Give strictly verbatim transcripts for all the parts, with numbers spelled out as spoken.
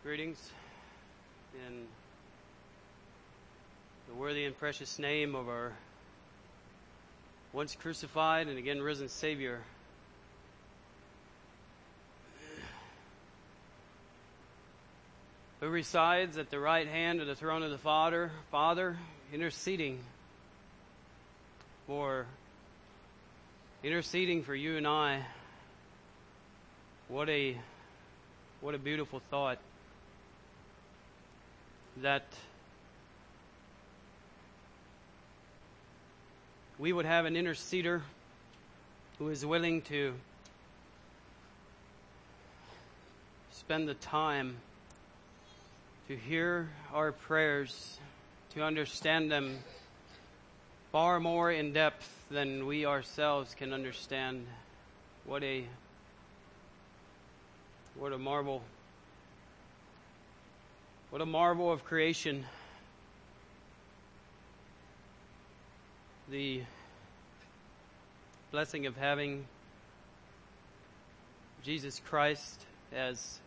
Greetings in the worthy and precious name of our once crucified and again risen Savior. Who resides at the right hand of the throne of the Father, Father, interceding for interceding for you and I. What a what a beautiful thought. That we would have an interceder who is willing to spend the time to hear our prayers, to understand them far more in depth than we ourselves can understand. What a what a marvel. What a marvel of creation. The blessing of having Jesus Christ as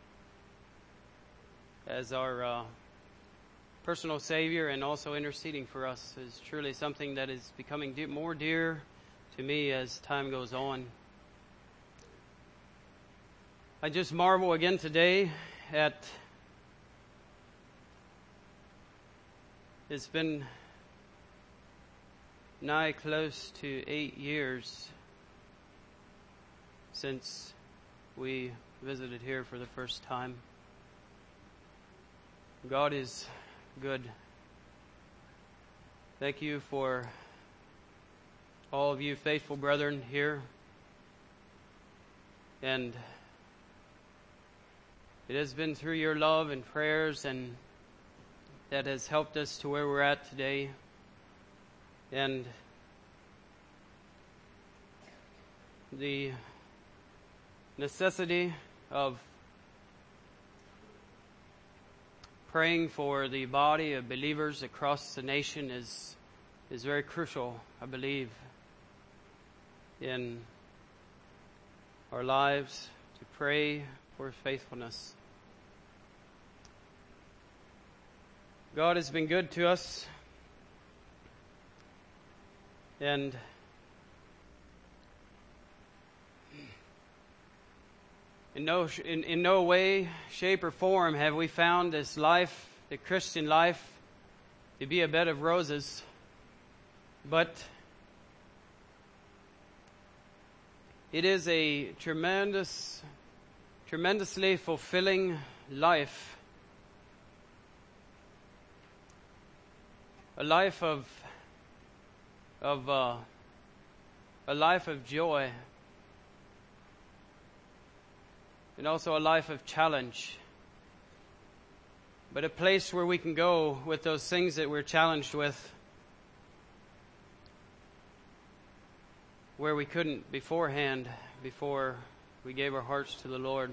as our uh, personal Savior and also interceding for us is truly something that is becoming de- more dear to me as time goes on. I just marvel again today at it's been nigh close to eight years since we visited here for the first time. God is good. Thank you for all of you faithful brethren here. And it has been through your love and prayers and that has helped us to where we're at today. And the necessity of praying for the body of believers across the nation is is very crucial, I believe, in our lives, to pray for faithfulness. God has been good to us, and in no in, in no way, shape, or form have we found this life, the Christian life, to be a bed of roses, but it is a tremendous, tremendously fulfilling life. A life of of uh, a life of joy, and also a life of challenge. But a place where we can go with those things that we're challenged with, where we couldn't beforehand, before we gave our hearts to the Lord.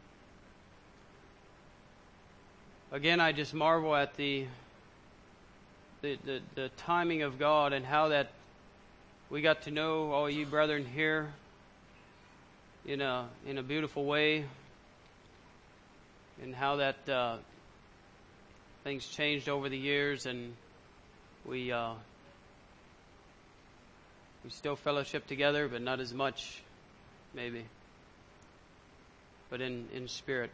Again, I just marvel at the The, the, the timing of God and how that we got to know all you brethren here in a in a beautiful way, and how that uh, things changed over the years, and we uh, we still fellowship together, but not as much, maybe, but in in spirit.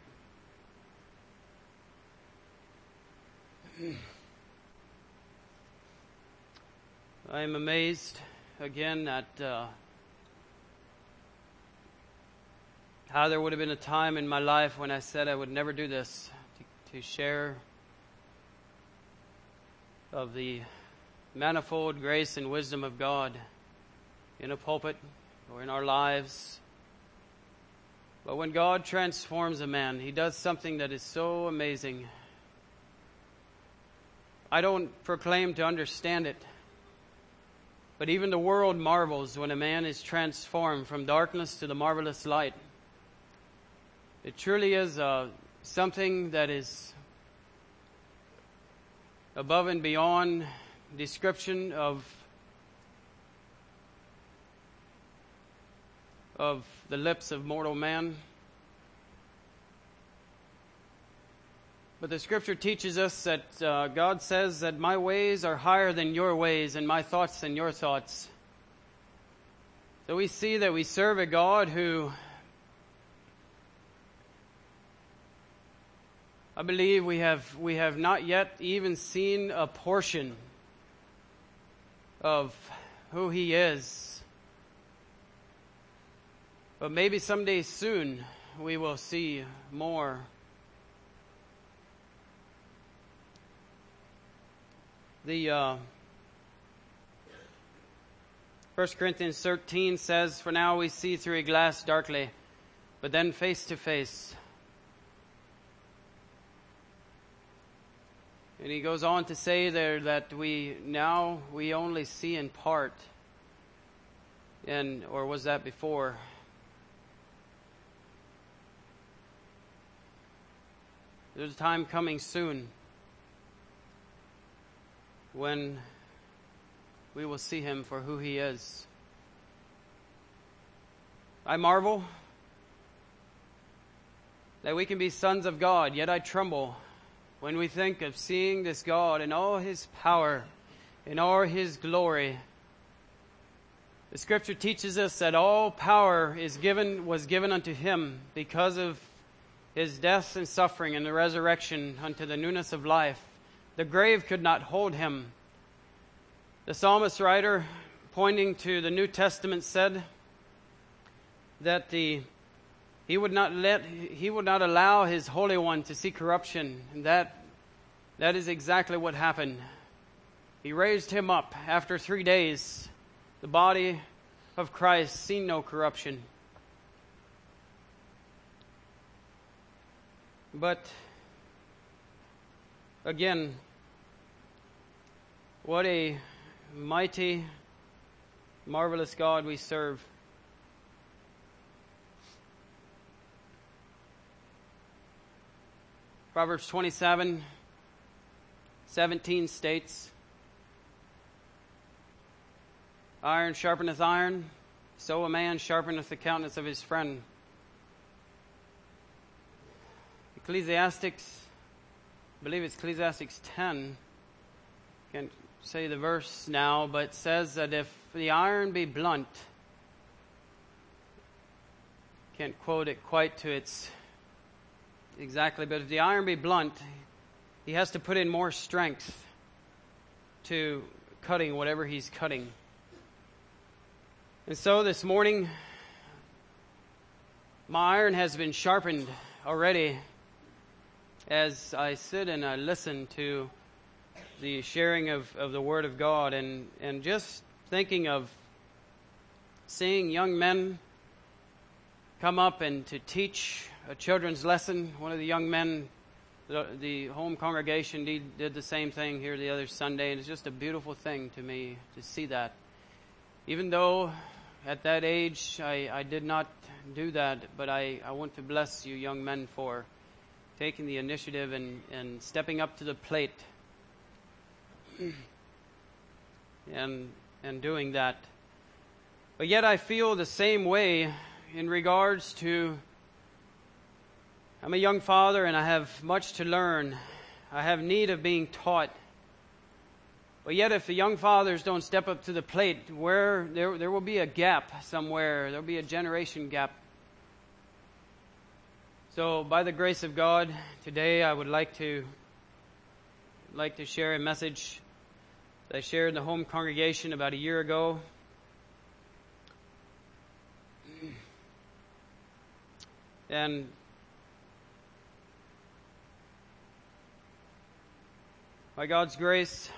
I am amazed again at uh, how there would have been a time in my life when I said I would never do this, to, to share of the manifold grace and wisdom of God in a pulpit or in our lives. But when God transforms a man, He does something that is so amazing. I don't proclaim to understand it, but even the world marvels when a man is transformed from darkness to the marvelous light. It truly is uh, something that is above and beyond description of of the lips of mortal man. But the scripture teaches us that uh, God says that my ways are higher than your ways and my thoughts than your thoughts. So we see that we serve a God who, I believe we have we have not yet even seen a portion of who He is. But maybe someday soon we will see more. The uh, First Corinthians thirteen says, "For now we see through a glass darkly, but then face to face." And he goes on to say there that we now we only see in part. And or was that before? There's a time coming soon when we will see Him for who He is. I marvel that we can be sons of God, yet I tremble when we think of seeing this God in all His power, in all His glory. The Scripture teaches us that all power is given was given unto Him because of His death and suffering and the resurrection unto the newness of life. The grave could not hold Him. The psalmist writer, pointing to the New Testament, said that the he would not let he would not allow His Holy One to see corruption, and that that is exactly what happened. He raised Him up after three days. The body of Christ seen no corruption. But again, what a mighty, marvelous God we serve. Proverbs twenty-seven seventeen states, "Iron sharpeneth iron, so a man sharpeneth the countenance of his friend." Ecclesiastics, I believe it's Ecclesiastics ten, can't say the verse now, but says that if the iron be blunt, can't quote it quite to its exactly, but if the iron be blunt, he has to put in more strength to cutting whatever he's cutting. And so this morning, my iron has been sharpened already as I sit and I listen to the sharing of, of the Word of God, and, and just thinking of seeing young men come up and to teach a children's lesson. One of the young men, the, the home congregation did, did the same thing here the other Sunday, and it's just a beautiful thing to me to see that. Even though at that age I, I did not do that, but I, I want to bless you young men for taking the initiative and, and stepping up to the plate and and doing that. But yet I feel the same way in regards to, I'm a young father and I have much to learn. I have need of being taught. But yet if the young fathers don't step up to the plate, where there there will be a gap somewhere. There will be a generation gap. So by the grace of God, today I would like to like to share a message that I shared in the home congregation about a year ago. And by God's grace,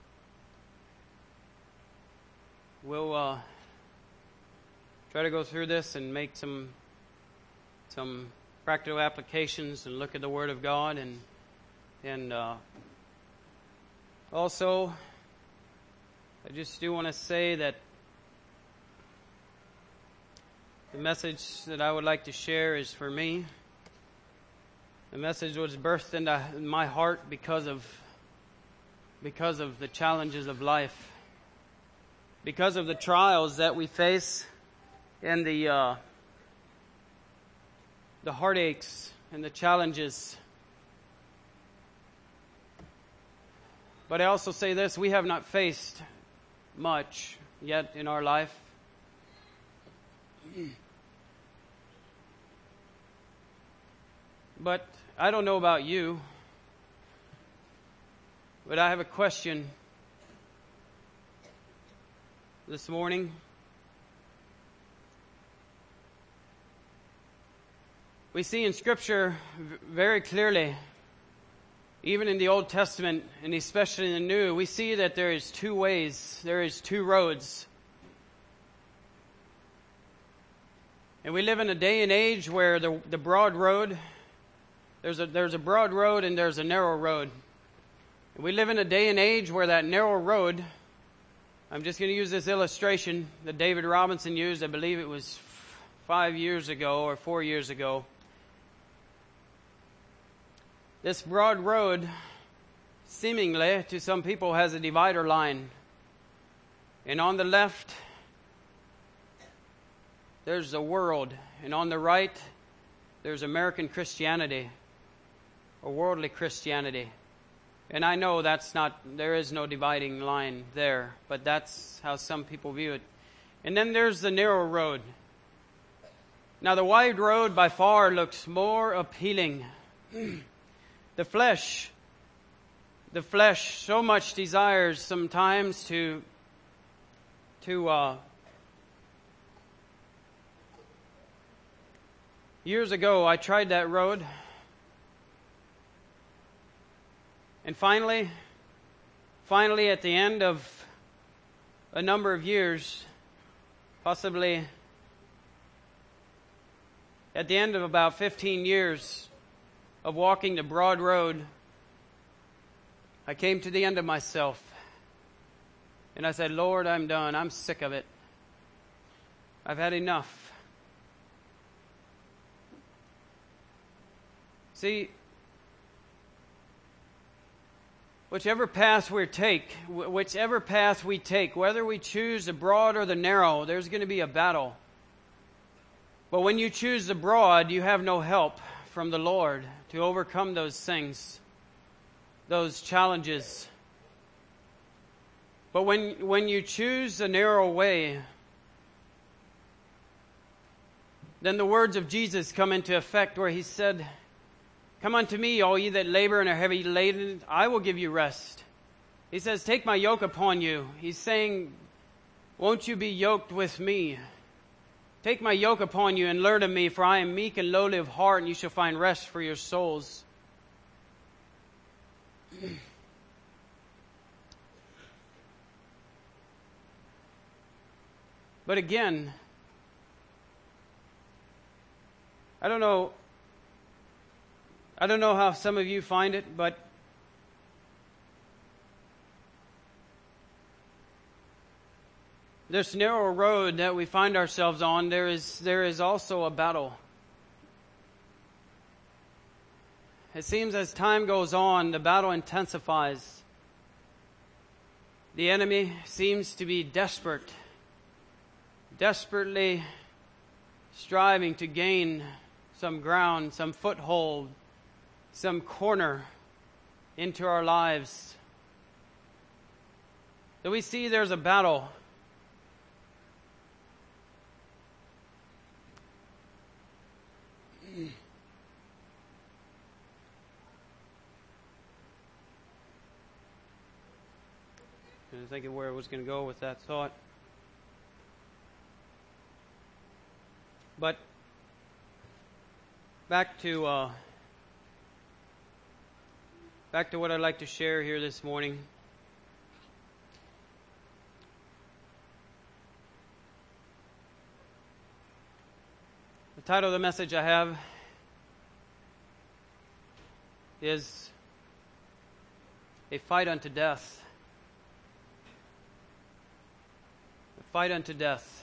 we'll uh, try to go through this and make some some practical applications and look at the Word of God, and and uh, also I just do want to say that the message that I would like to share is for me. The message was birthed into my heart because of because of the challenges of life, because of the trials that we face, and the uh, the heartaches and the challenges. But I also say this, we have not faced much yet in our life. But I don't know about you, but I have a question this morning. We see in Scripture very clearly, even in the Old Testament and especially in the New, we see that there is two ways, there is two roads. And we live in a day and age where the, the broad road, there's a, there's a broad road and there's a narrow road. And we live in a day and age where that narrow road, I'm just going to use this illustration that David Robinson used, I believe it was f- five years ago or four years ago. This broad road, seemingly to some people, has a divider line. And on the left, there's the world. And on the right, there's American Christianity, or worldly Christianity. And I know that's not, there is no dividing line there, but that's how some people view it. And then there's the narrow road. Now the wide road by far looks more appealing. The flesh, the flesh so much desires sometimes to, to, uh, years ago I tried that road. And finally, finally at the end of a number of years, possibly at the end of about fifteen years of walking the broad road, I came to the end of myself. And I said, Lord, I'm done. I'm sick of it. I've had enough. See, whichever path we take, whichever path we take, whether we choose the broad or the narrow, there's going to be a battle. But when you choose the broad, you have no help from the Lord to overcome those things, those challenges. But when, when you choose the narrow way, then the words of Jesus come into effect where he said, come unto me, all ye that labor and are heavy laden, I will give you rest. He says, take my yoke upon you. He's saying, won't you be yoked with me? Take my yoke upon you and learn of me, for I am meek and lowly of heart, and you shall find rest for your souls. But again, I don't know, I don't know how some of you find it, but this narrow road that we find ourselves on, there is there is also a battle. It seems as time goes on, the battle intensifies. The enemy seems to be desperate, desperately striving to gain some ground, some foothold, some corner into our lives. So we see there's a battle. I was thinking where I was going to go with that thought. But back to uh, back to what I'd like to share here this morning. The title of the message I have is A Fight Unto Death. A Fight Unto Death.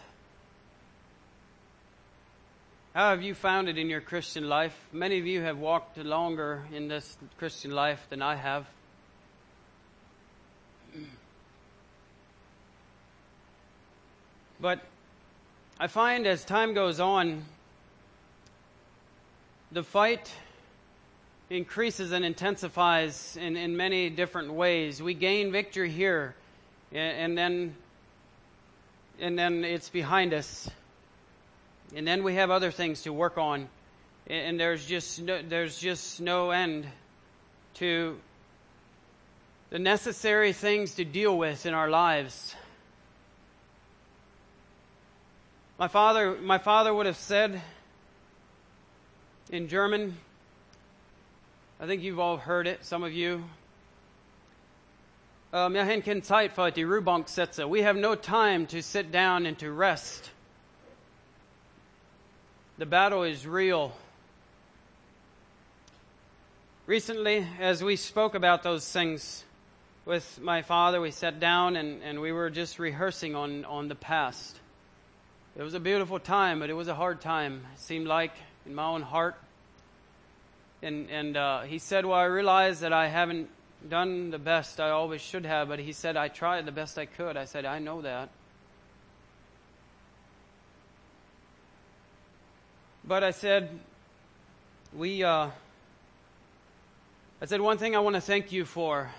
How have you found it in your Christian life? Many of you have walked longer in this Christian life than I have. But I find as time goes on, the fight increases and intensifies in, in many different ways. We gain victory here, and, and then and then it's behind us. And then we have other things to work on, and, and there's just no, there's just no end to the necessary things to deal with in our lives. My father, my father would have said in German, I think you've all heard it, some of you. Uh, Wir haben keine Zeit für die Ruhebanksätze. We have no time to sit down and to rest. The battle is real. Recently, as we spoke about those things with my father, we sat down and, and we were just rehearsing on, on the past. It was a beautiful time, but it was a hard time, it seemed like, in my own heart. And and uh, he said, well, I realize that I haven't done the best I always should have, but he said, I tried the best I could. I said, I know that. But I said, we, uh, I said, one thing I want to thank you for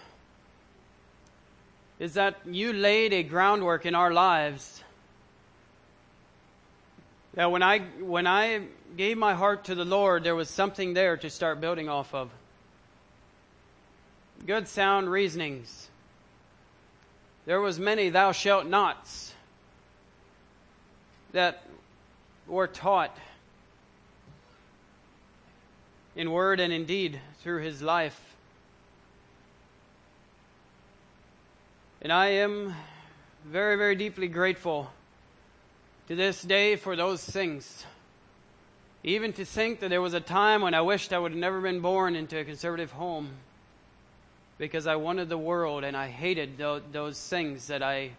is that you laid a groundwork in our lives. That when I when I gave my heart to the Lord, there was something there to start building off of. Good sound reasonings. There was many thou shalt nots that were taught in word and in deed through his life. And I am very, very deeply grateful to this day for those things. Even to think that there was a time when I wished I would have never been born into a conservative home, because I wanted the world and I hated th- those things that I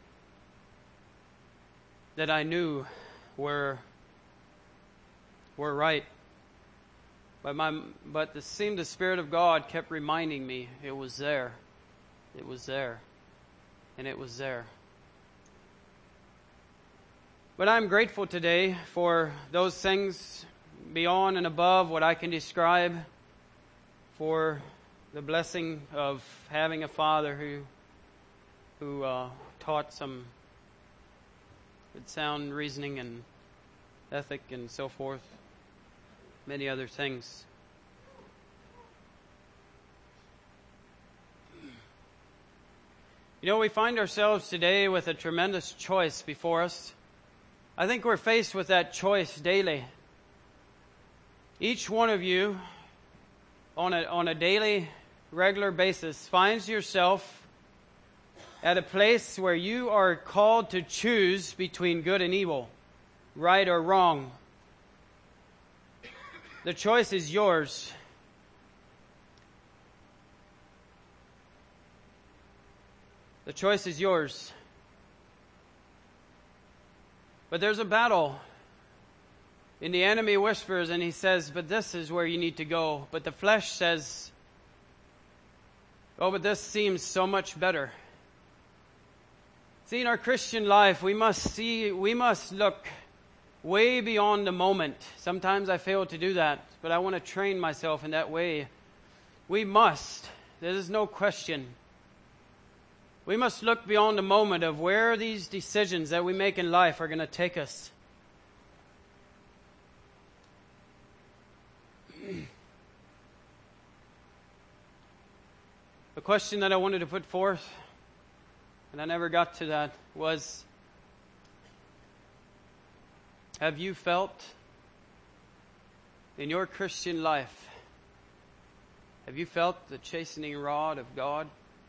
that I knew were were right. But my but it seemed the Spirit of God kept reminding me it was there. It was there. And it was there. But I'm grateful today for those things beyond and above what I can describe, for the blessing of having a father who who uh, taught some good sound reasoning and ethic and so forth, many other things. You know, we find ourselves today with a tremendous choice before us. I think we're faced with that choice daily. Each one of you, on a, on a daily, regular basis, finds yourself at a place where you are called to choose between good and evil, right or wrong. The choice is yours. The choice is yours. But there's a battle. And the enemy whispers and he says, but this is where you need to go. But the flesh says, oh, but this seems so much better. See, in our Christian life, we must see, we must look way beyond the moment. Sometimes I fail to do that, but I want to train myself in that way. We must. There is no question. We must look beyond the moment of where these decisions that we make in life are going to take us. The question that I wanted to put forth, and I never got to that, was, have you felt in your Christian life, have you felt the chastening rod of God?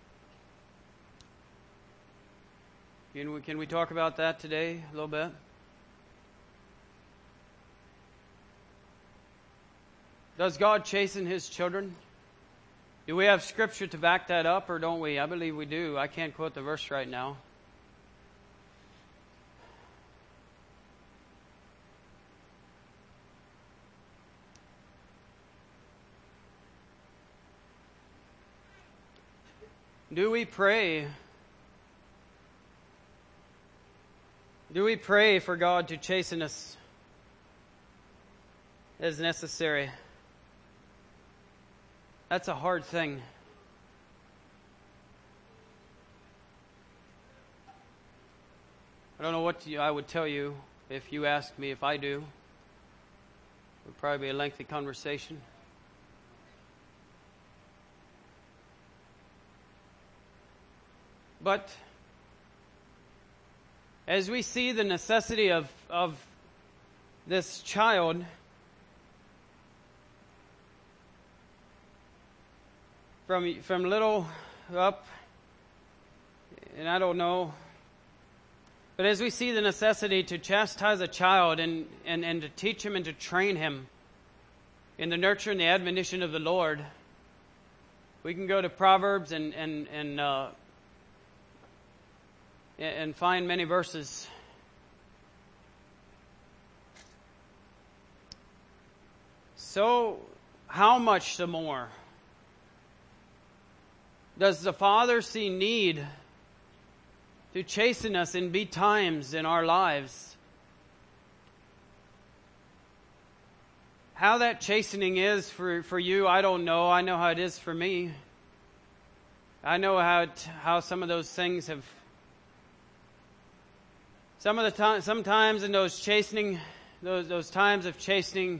Can we, can we talk about that today a little bit? Does God chasten His children? Do we have scripture to back that up, or don't we? I believe we do. I can't quote the verse right now. Do we pray? Do we pray for God to chasten us as necessary? That's a hard thing. I don't know what you, I would tell you if you asked me if I do. It would probably be a lengthy conversation. But as we see the necessity of, of this child, from from little up, and I don't know, but as we see the necessity to chastise a child and, and, and to teach him and to train him in the nurture and the admonition of the Lord, we can go to Proverbs and and and uh, and find many verses. So, how much the more does the Father see need to chasten us in be times in our lives? How that chastening is for, for you, I don't know. I know how it is for me. I know how it, how some of those things have. Some of the time, sometimes in those chastening, those those times of chastening,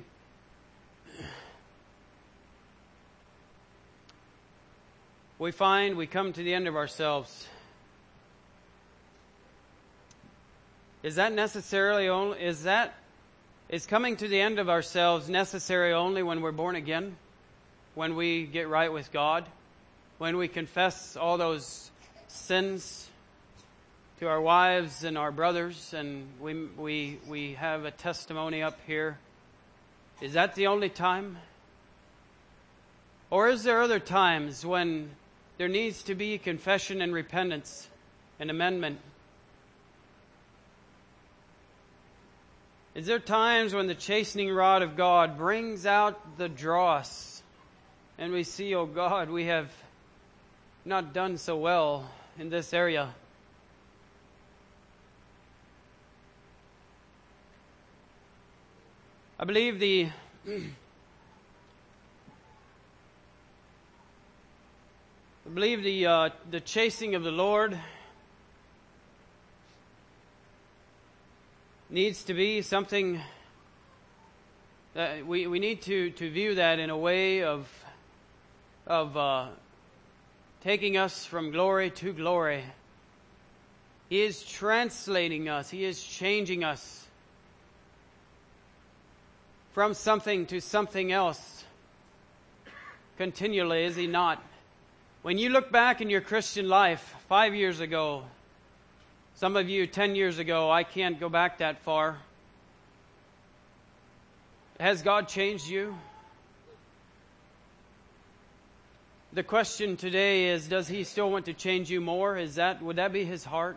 we find we come to the end of ourselves. Is that necessarily only, is that, is coming to the end of ourselves necessary only when we're born again? When we get right with God? When we confess all those sins to our wives and our brothers and we, we, we have a testimony up here? Is that the only time? Or is there other times when there needs to be confession and repentance and amendment? Is there times when the chastening rod of God brings out the dross and we see, oh God, we have not done so well in this area? I believe the I believe the uh, the chasing of the Lord needs to be something that we we need to, to view that in a way of of uh, taking us from glory to glory. He is translating us. He is changing us from something to something else continually, is He not? When you look back in your Christian life five years ago, some of you ten years ago, I can't go back that far. Has God changed you? The question today is, does He still want to change you more? Is that, would that be His heart?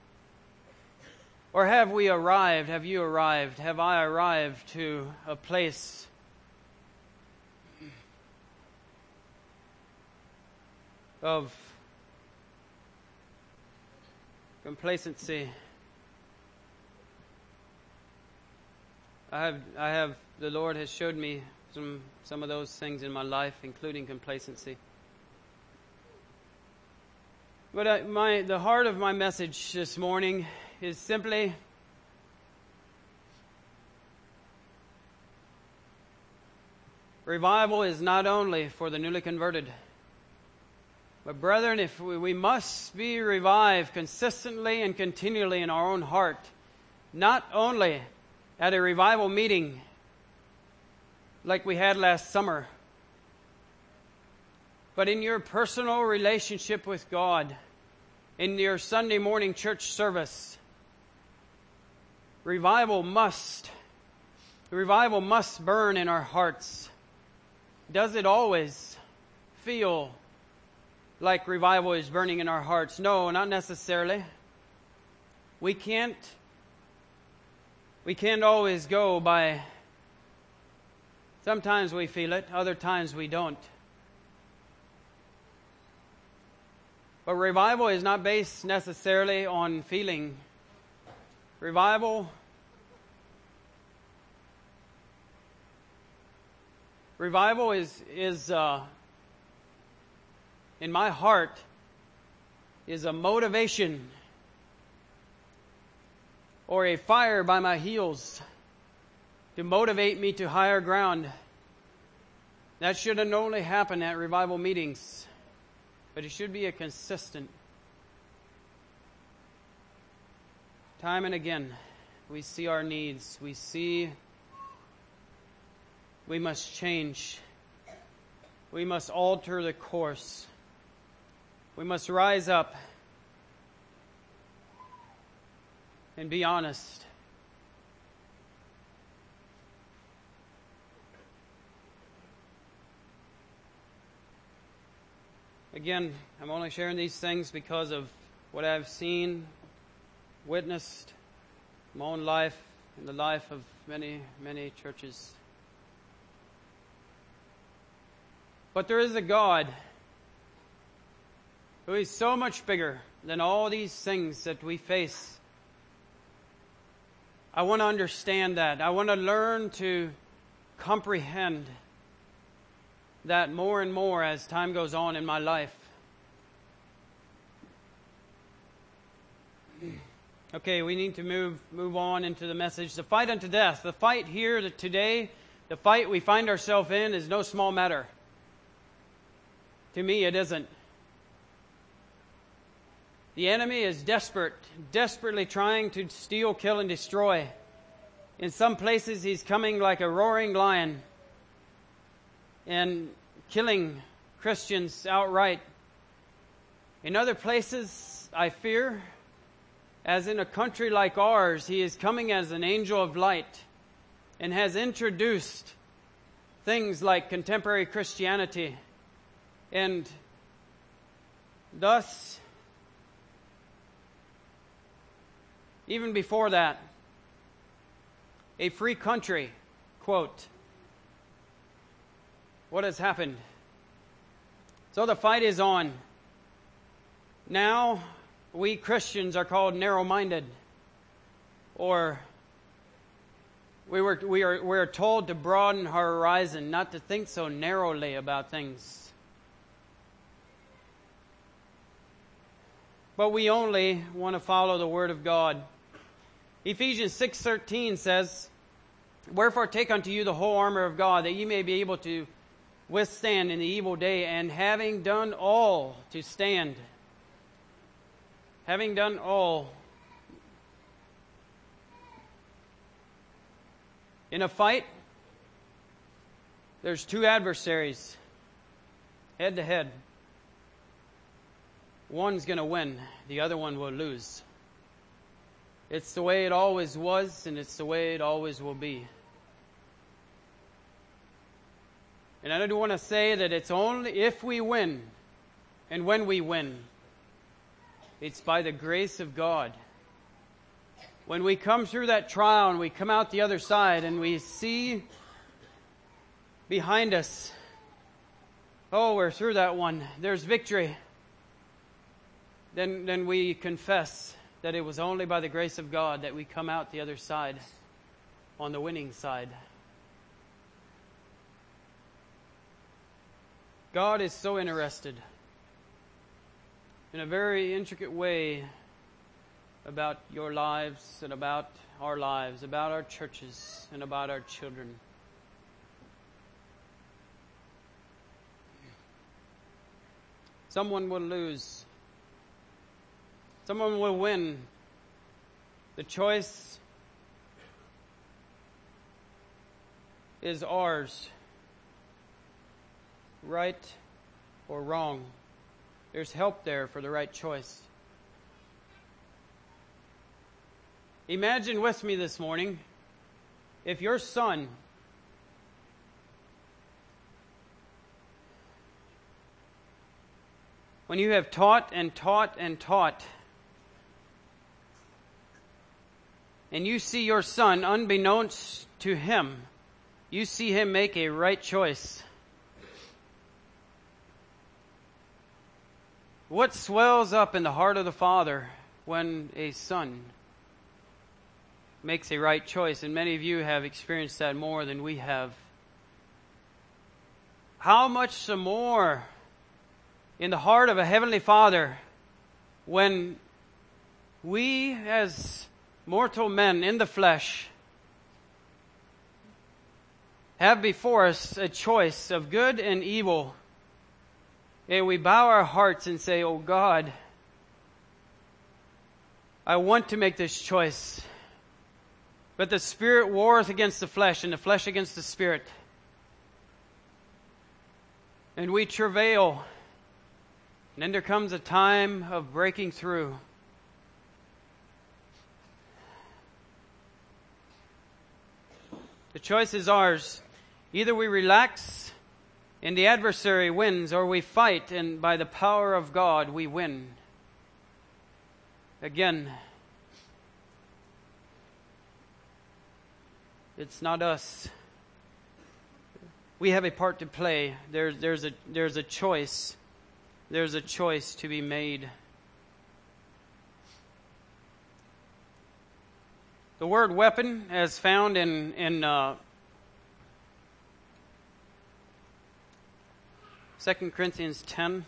Or have we arrived? Have you arrived? Have I arrived to a place of complacency? I have, I have, the Lord has showed me some, some of those things in my life, including complacency. But I, my, the heart of my message this morning is simply revival is not only for the newly converted. But brethren, if we, we must be revived consistently and continually in our own heart, not only at a revival meeting like we had last summer, but in your personal relationship with God, in your Sunday morning church service. Revival must, revival must burn in our hearts. Does it always feel like revival is burning in our hearts? No, not necessarily. We can't, we can't always go by, sometimes we feel it, other times we don't. But revival is not based necessarily on feeling. Revival, revival is is uh, in my heart is a motivation or a fire by my heels to motivate me to higher ground. That shouldn't only happen at revival meetings, but it should be a consistent. Time and again, we see our needs. We see we must change. We must alter the course. We must rise up and be honest. Again, I'm only sharing these things because of what I've seen, witnessed in my own life, in the life of many, many churches. But there is a God who is so much bigger than all these things that we face. I want to understand that. I want to learn to comprehend that more and more as time goes on in my life. Okay, we need to move move on into the message. The fight unto death. The fight here today, the fight we find ourselves in is no small matter. To me, it isn't. The enemy is desperate, desperately trying to steal, kill, and destroy. In some places, he's coming like a roaring lion and killing Christians outright. In other places, I fear, as in a country like ours, he is coming as an angel of light and has introduced things like contemporary Christianity. And thus, even before that, a free country, quote. What has happened? So the fight is on. Now, we Christians are called narrow-minded, or we were we are we are told to broaden our horizon, not to think so narrowly about things. But we only want to follow the Word of God. Ephesians six thirteen says, "Wherefore take unto you the whole armor of God, that ye may be able to withstand in the evil day, and having done all, to stand." Having done all. In a fight, there's two adversaries, head to head. One's going to win, the other one will lose. It's the way it always was, and it's the way it always will be. And I do want to say that it's only if we win, and when we win, it's by the grace of God. When we come through that trial and we come out the other side and we see behind us, oh, we're through that one, there's victory. Then, then we confess that it was only by the grace of God that we come out the other side, on the winning side. God is so interested in a very intricate way about your lives and about our lives, about our churches and about our children. Someone will lose. Someone will win. The choice is ours. Right or wrong. There's help there for the right choice. Imagine with me this morning if your son when you have taught and taught and taught, and you see your son, unbeknownst to him, you see him make a right choice. What swells up in the heart of the Father when a son makes a right choice? And many of you have experienced that more than we have. How much some more in the heart of a Heavenly Father when we as mortal men in the flesh have before us a choice of good and evil, and we bow our hearts and say, "Oh God, I want to make this choice, but the Spirit warreth against the flesh, and the flesh against the Spirit." And we travail, and then there comes a time of breaking through. The choice is ours. Either we relax and the adversary wins, or we fight and by the power of God we win. Again, it's not us. We have a part to play. There's, there's, a, there's a choice. There's a choice to be made. The word weapon, as found in, in uh, Second Corinthians ten,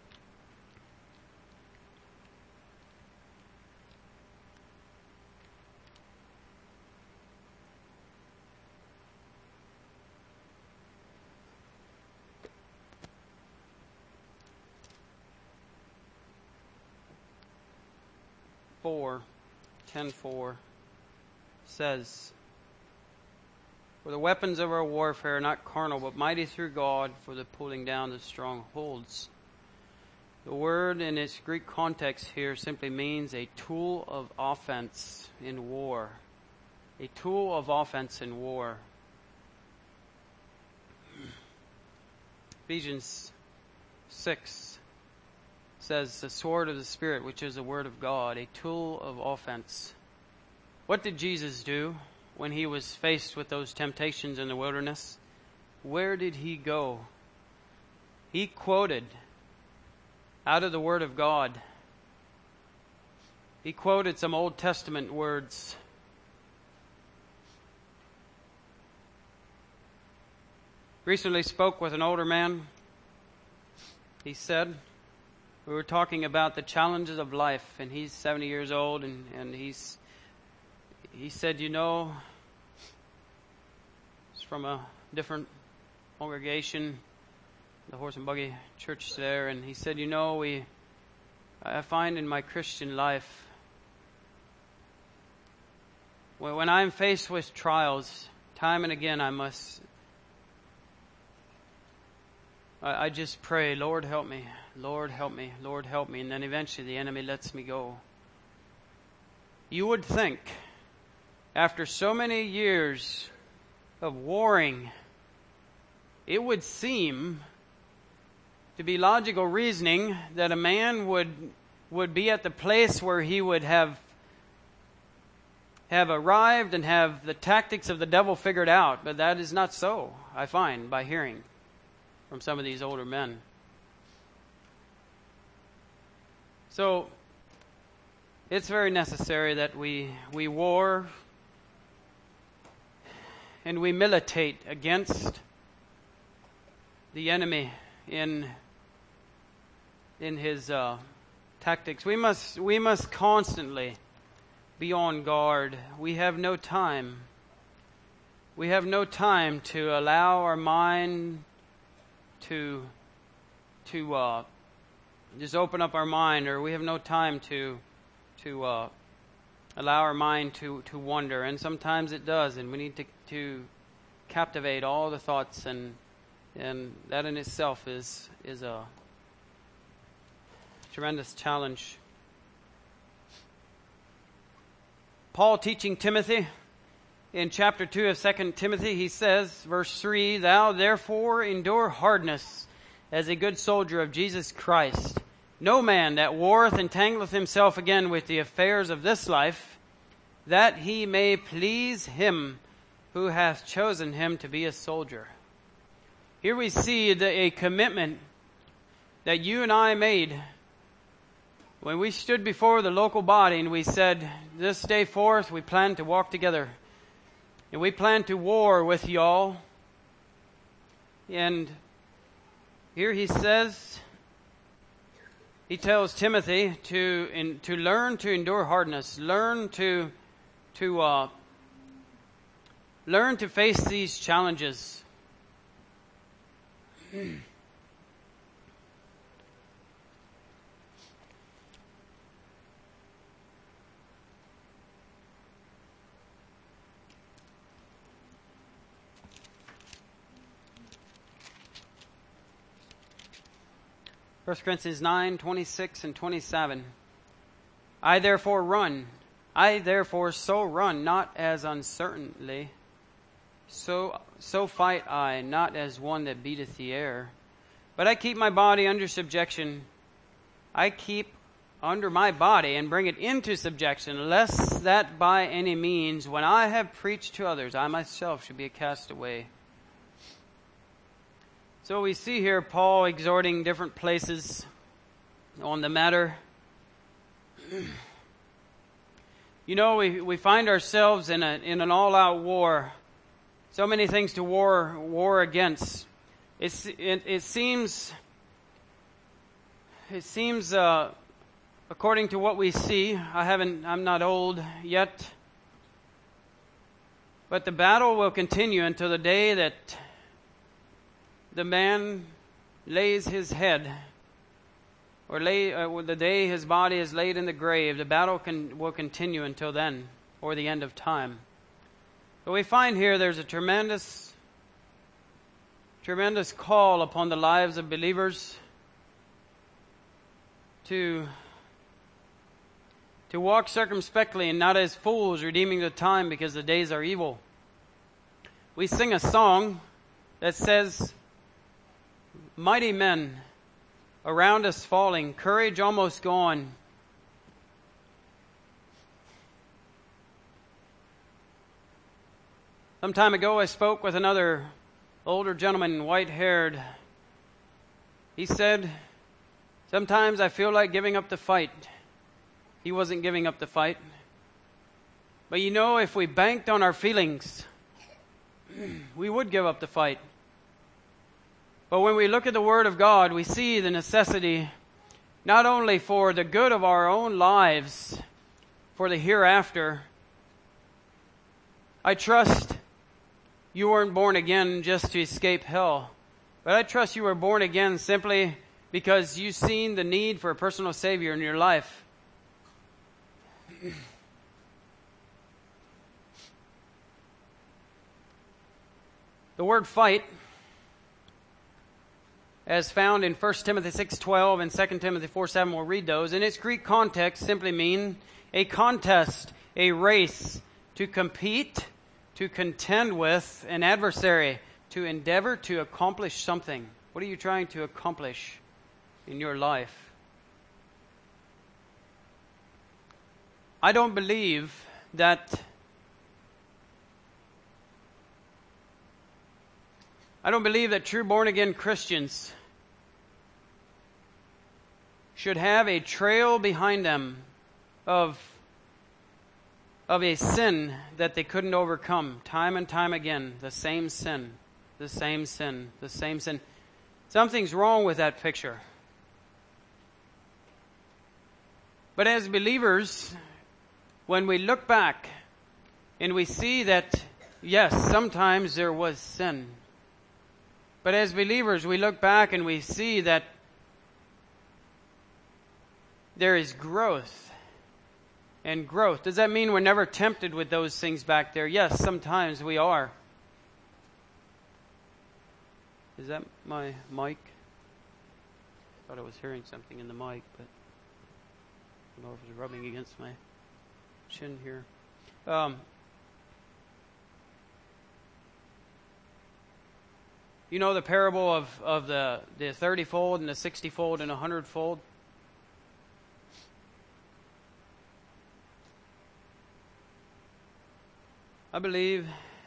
four, ten four says, "For the weapons of our warfare are not carnal, but mighty through God for the pulling down of strongholds." The word in its Greek context here simply means a tool of offense in war. A tool of offense in war. Ephesians six says, "The sword of the Spirit, which is the word of God," a tool of offense. What did Jesus do when he was faced with those temptations in the wilderness? Where did he go? He quoted out of the Word of God. He quoted some Old Testament words. Recently spoke with an older man. He said, we were talking about the challenges of life, and he's seventy years old, and, and he's he said, you know, it's from a different congregation, the Horse and Buggy Church there, and he said, you know, we I find in my Christian life, when, when I'm faced with trials, time and again I must, I, I just pray, Lord help me, Lord help me, Lord help me, and then eventually the enemy lets me go. You would think, after so many years of warring, it would seem to be logical reasoning that a man would would be at the place where he would have have arrived and have the tactics of the devil figured out, but that is not so, I find, by hearing from some of these older men. So it's very necessary that we we war and we militate against the enemy in in his uh, tactics. We must we must constantly be on guard. We have no time. We have no time to allow our mind to to uh, just open up our mind, or we have no time to to uh, allow our mind to to wander. And sometimes it does, and we need to to captivate all the thoughts, and and that in itself is is a tremendous challenge. Paul teaching Timothy in chapter two of Second Timothy, he says, verse three, "Thou therefore endure hardness as a good soldier of Jesus Christ. No man that warreth entangleth himself again with the affairs of this life, that he may please him who hath chosen him to be a soldier." Here we see the, a commitment that you and I made when we stood before the local body and we said, this day forth we plan to walk together. And we plan to war with y'all. And here he says, he tells Timothy to in, to learn to endure hardness, learn to to uh, learn to face these challenges. First Corinthians nine, twenty-six and twenty-seven. I therefore run. I therefore so run, not as uncertainly. So, so fight I, not as one that beateth the air. But I keep my body under subjection. I keep under my body and bring it into subjection, lest that by any means, when I have preached to others, I myself should be a castaway. So we see here Paul exhorting different places on the matter. You know, we, we find ourselves in a in an all-out war. So many things to war war against. It's, it it seems it seems uh, according to what we see. I haven't. I'm not old yet, but the battle will continue until the day that the man lays his head, or lay uh, the day his body is laid in the grave. The battle can, will continue until then, or the end of time. But we find here there's a tremendous, tremendous call upon the lives of believers to, to walk circumspectly and not as fools, redeeming the time because the days are evil. We sing a song that says, mighty men around us falling, courage almost gone. Some time ago I spoke with another older gentleman, white-haired. He said, sometimes I feel like giving up the fight. He wasn't giving up the fight. But you know, if we banked on our feelings, we would give up the fight. But when we look at the Word of God, we see the necessity not only for the good of our own lives, for the hereafter. I trust you weren't born again just to escape hell, but I trust you were born again simply because you've seen the need for a personal Savior in your life. The word fight, as found in First Timothy six twelve and Second Timothy four seven, we'll read those. In its Greek context, simply mean a contest, a race, to compete, to contend with an adversary, to endeavor to accomplish something. What are you trying to accomplish in your life? I don't believe that I don't believe that true born-again Christians should have a trail behind them of, of a sin that they couldn't overcome time and time again. The same sin, the same sin, the same sin. Something's wrong with that picture. But as believers, when we look back and we see that, yes, sometimes there was sin. But as believers, we look back and we see that there is growth and growth. Does that mean we're never tempted with those things back there? Yes, sometimes we are. Is that my mic? I thought I was hearing something in the mic, but I don't know if it was rubbing against my chin here. Um, you know the parable of, of the, the thirty-fold and the sixty-fold and a hundred-fold? I believe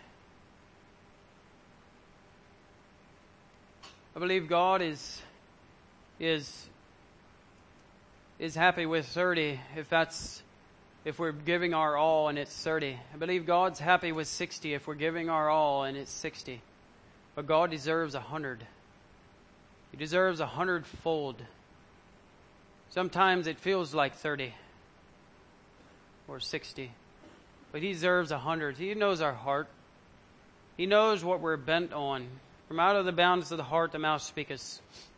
I believe God is is is happy with thirty if that's if we're giving our all and it's thirty. I believe God's happy with sixty if we're giving our all and it's sixty. But God deserves a hundred. He deserves a hundredfold. Sometimes it feels like thirty or sixty. But he deserves a hundred. He knows our heart. He knows what we're bent on. From out of the bounds of the heart, the mouth speaketh.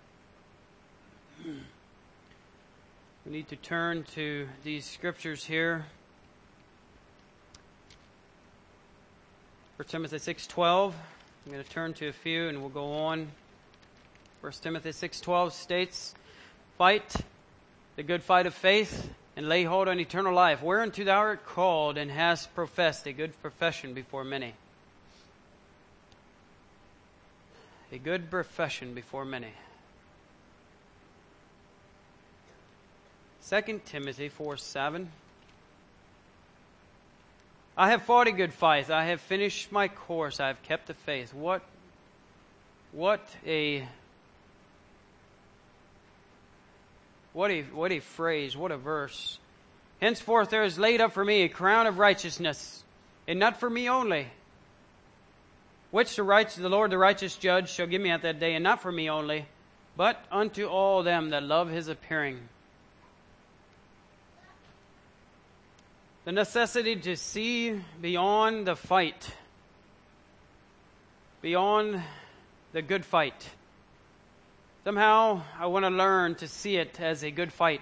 We need to turn to these scriptures here. First Timothy six twelve. I'm going to turn to a few and we'll go on. First Timothy six twelve states, "Fight the good fight of faith, and lay hold on eternal life, whereunto thou art called, and hast professed a good profession before many." A good profession before many. Second Timothy four seven. "I have fought a good fight. I have finished my course. I have kept the faith." What, what a, what a, what a phrase, what a verse. "Henceforth there is laid up for me a crown of righteousness, and not for me only, which the righteous, the Lord the righteous judge shall give me at that day, and not for me only, but unto all them that love his appearing." The necessity to see beyond the fight, beyond the good fight. Somehow I want to learn to see it as a good fight.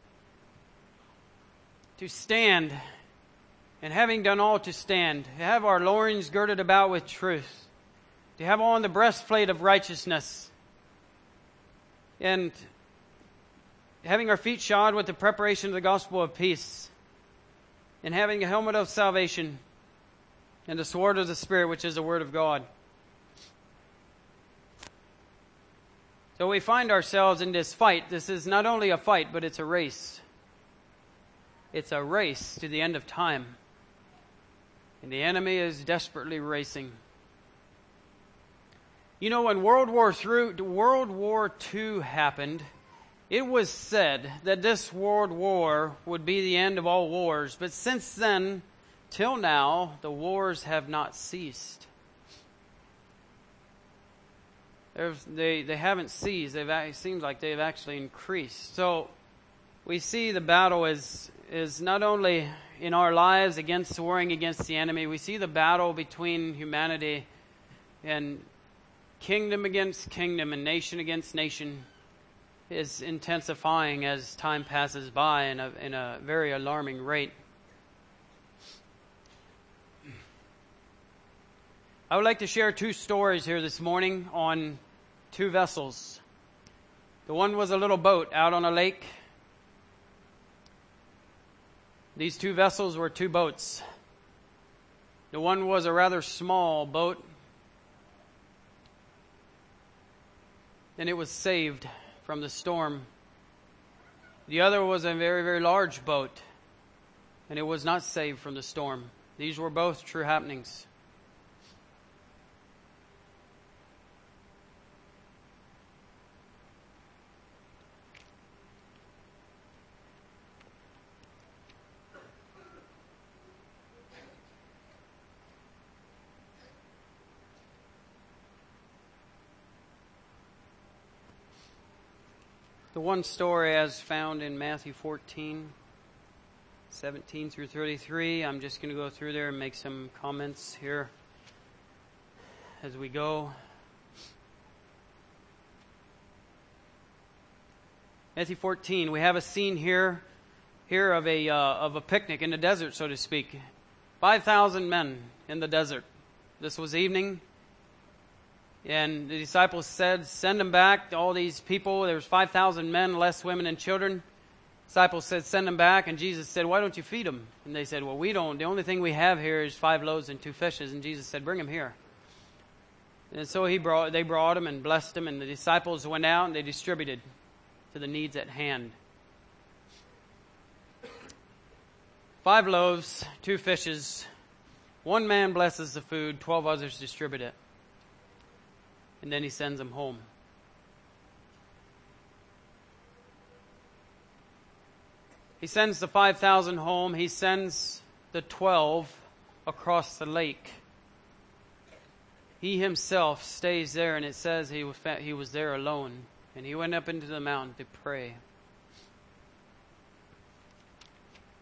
To stand, and having done all to stand, to have our loins girded about with truth, to have on the breastplate of righteousness, and having our feet shod with the preparation of the gospel of peace, and having a helmet of salvation, and the sword of the Spirit, which is the word of God. So we find ourselves in this fight. This is not only a fight, but it's a race. It's a race to the end of time. And the enemy is desperately racing. You know, when World War through, World War Two happened, it was said that this world war would be the end of all wars. But since then, till now, the wars have not ceased. There's, they, they haven't ceased. They've, it seems like they've actually increased. So we see the battle is, is not only in our lives against warring against the enemy. We see the battle between humanity and kingdom against kingdom and nation against nation is intensifying as time passes by in a, in a very alarming rate. I would like to share two stories here this morning on two vessels. The one was a little boat out on a lake. These two vessels were two boats. The one was a rather small boat, and it was saved from the storm. The other was a very, very large boat, and it was not saved from the storm. These were both true happenings. The one story as found in Matthew fourteen, seventeen through thirty-three. I'm just going to go through there and make some comments here as we go. Matthew fourteen, we have a scene here, here of a uh, of a picnic in the desert, so to speak. Five thousand men in the desert. This was evening. And the disciples said, send them back, all these people. There was five thousand men, less women and children. The disciples said, send them back. And Jesus said, why don't you feed them? And they said, well, we don't. The only thing we have here is five loaves and two fishes. And Jesus said, bring them here. And so he brought, they brought them and blessed them. And the disciples went out and they distributed to the needs at hand. Five loaves, two fishes. One man blesses the food, twelve others distribute it. And then he sends them home. He sends the five thousand home. He sends the twelve across the lake. He himself stays there, and it says he was, he was there alone. And he went up into the mountain to pray.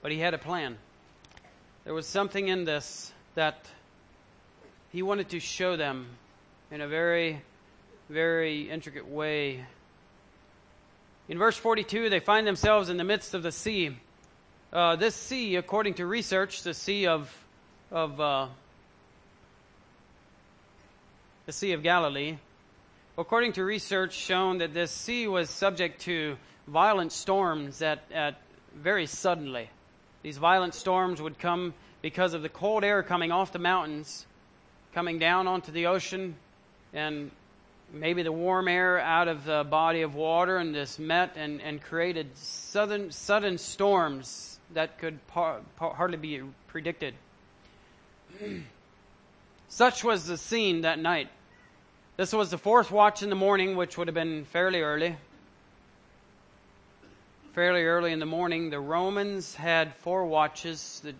But he had a plan. There was something in this that he wanted to show them in a very, very intricate way. In verse forty-two, they find themselves in the midst of the sea. Uh, this sea, according to research, the sea of of uh, the Sea of Galilee, according to research, shown that this sea was subject to violent storms at, at very suddenly. These violent storms would come because of the cold air coming off the mountains, coming down onto the ocean, and maybe the warm air out of the body of water, and this met and, and created sudden, sudden storms that could par, par, hardly be predicted. Such was the scene that night. This was the fourth watch in the morning, which would have been fairly early. Fairly early in the morning. The Romans had four watches. The,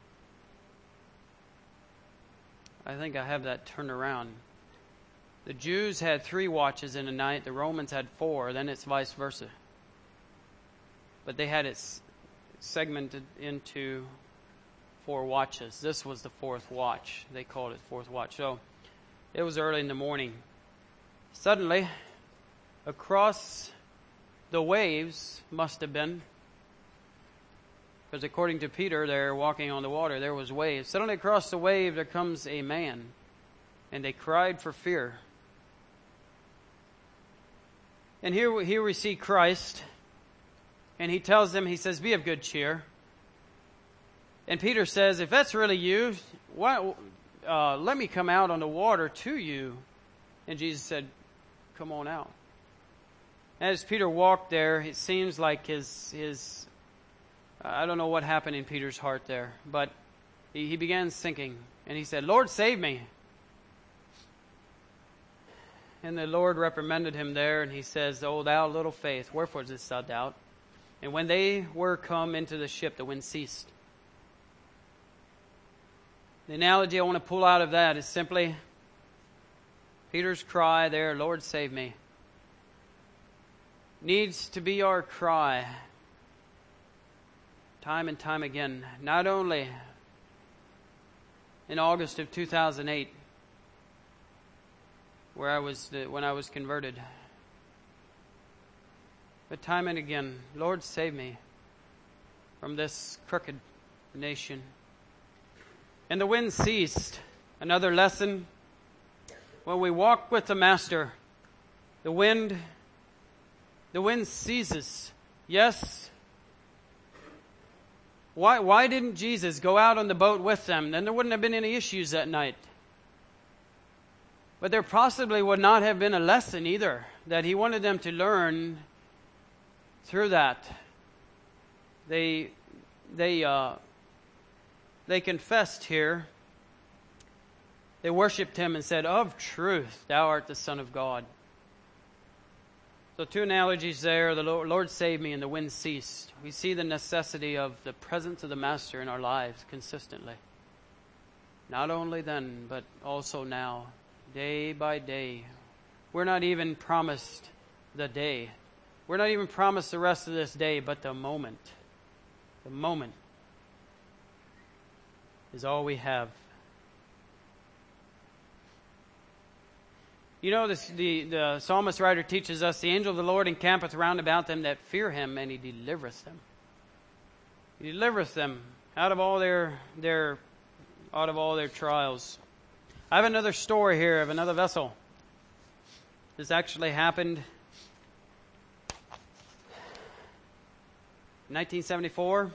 I think I have that turned around. The Jews had three watches in a night. The Romans had four. Then it's vice versa. But they had it segmented into four watches. This was the fourth watch. They called it fourth watch. So it was early in the morning. Suddenly, across the waves, must have been, because according to Peter, they're walking on the water, there was waves. Suddenly across the wave, there comes a man, and they cried for fear. And here, here we see Christ, and he tells them, he says, "Be of good cheer." And Peter says, "If that's really you, why, uh, let me come out on the water to you." And Jesus said, "Come on out." As Peter walked there, it seems like his, his I don't know what happened in Peter's heart there, but he, he began sinking. And he said, "Lord, save me." And the Lord reprimanded him there, and he says, "O thou little faith, wherefore didst thou doubt?" And when they were come into the ship, the wind ceased. The analogy I want to pull out of that is simply Peter's cry there, "Lord, save me," needs to be our cry time and time again. Not only in August of two thousand eight, where I was when I was converted, but time and again, "Lord, save me from this crooked nation." And the wind ceased. Another lesson. When we walk with the Master, the wind, the wind ceases. Yes. Why, why didn't Jesus go out on the boat with them? Then there wouldn't have been any issues that night. But there possibly would not have been a lesson either that he wanted them to learn through that. They, they, uh, They confessed here. They worshipped him and said, "Of truth, thou art the Son of God." So two analogies there. The Lord, Lord saved me and the wind ceased. We see the necessity of the presence of the Master in our lives consistently. Not only then, but also now, day by day. We're not even promised the day. We're not even promised the rest of this day, but the moment. The moment is all we have. You know, this, the, the psalmist writer teaches us, "The angel of the Lord encampeth round about them that fear him, and he delivereth them." He delivereth them out of all their their out of all their trials. I have another story here of another vessel. This actually happened in nineteen seventy-four.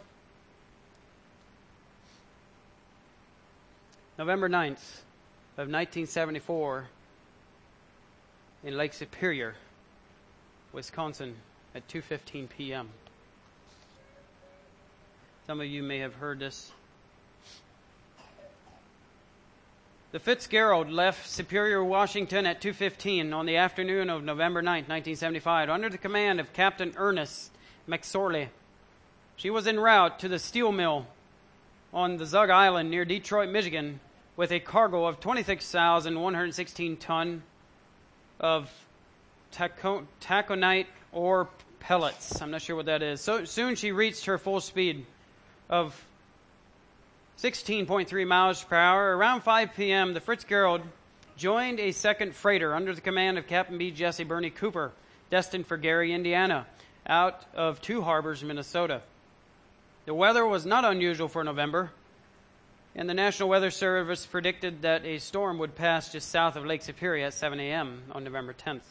November ninth of nineteen seventy-four in Lake Superior, Wisconsin at two fifteen p.m. Some of you may have heard this. The Fitzgerald left Superior, Washington at two fifteen on the afternoon of November ninth, nineteen seventy-five, under the command of Captain Ernest McSorley. She was en route to the steel mill on the Zug Island near Detroit, Michigan, with a cargo of twenty-six thousand one hundred sixteen ton of taco- taconite ore pellets. I'm not sure what that is. So soon she reached her full speed of sixteen point three miles per hour. Around five p.m., the Fitzgerald joined a second freighter under the command of Captain B. Jesse Bernie Cooper, destined for Gary, Indiana, out of Two Harbors, Minnesota. The weather was not unusual for November, and the National Weather Service predicted that a storm would pass just south of Lake Superior at seven a.m. on November tenth.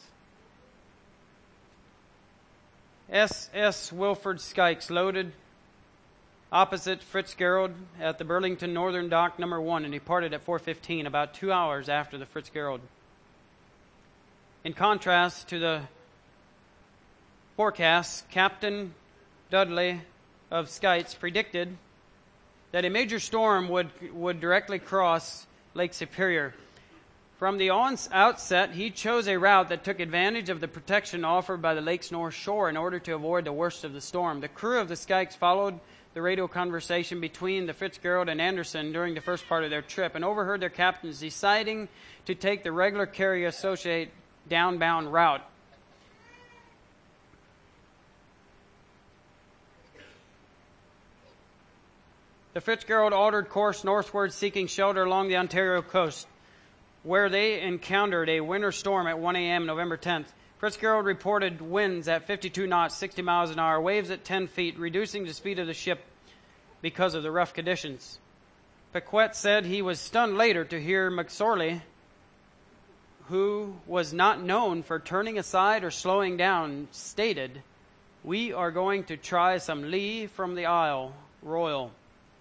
S S Wilford Skykes loaded opposite Fitzgerald at the Burlington Northern Dock Number one and departed at four fifteen, about two hours after the Fitzgerald. In contrast to the forecast, Captain Dudley of Skykes predicted that a major storm would, would directly cross Lake Superior. From the outset, he chose a route that took advantage of the protection offered by the lake's north shore in order to avoid the worst of the storm. The crew of the Skykes followed the radio conversation between the Fitzgerald and Anderson during the first part of their trip and overheard their captains deciding to take the regular Carrier Associate downbound route. The Fitzgerald altered course northward, seeking shelter along the Ontario coast, where they encountered a winter storm at one a.m. November tenth. Fitzgerald reported winds at fifty-two knots, sixty miles an hour, waves at ten feet, reducing the speed of the ship because of the rough conditions. Paquette said he was stunned later to hear McSorley, who was not known for turning aside or slowing down, stated, "We are going to try some lee from the Isle Royal."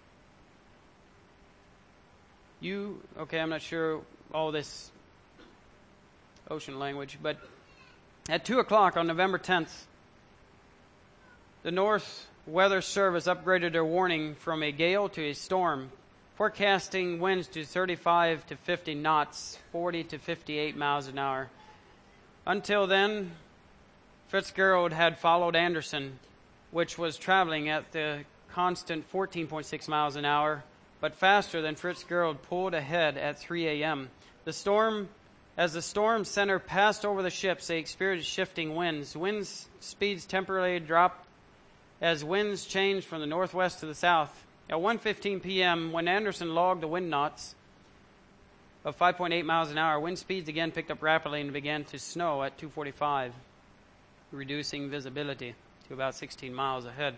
You, okay, I'm not sure all this ocean language, but at two o'clock on November tenth, the North Weather Service upgraded their warning from a gale to a storm, forecasting winds to thirty-five to fifty knots, forty to fifty-eight miles an hour. Until then, Fitzgerald had followed Anderson, which was traveling at the constant fourteen point six miles an hour, but faster than Fitzgerald pulled ahead at three a.m. The storm, as the storm center passed over the ships, they experienced shifting winds. Wind speeds temporarily dropped as winds changed from the northwest to the south. At one fifteen p.m., when Anderson logged the wind knots of five point eight miles an hour, wind speeds again picked up rapidly and began to snow at two forty-five, reducing visibility to about sixteen miles ahead.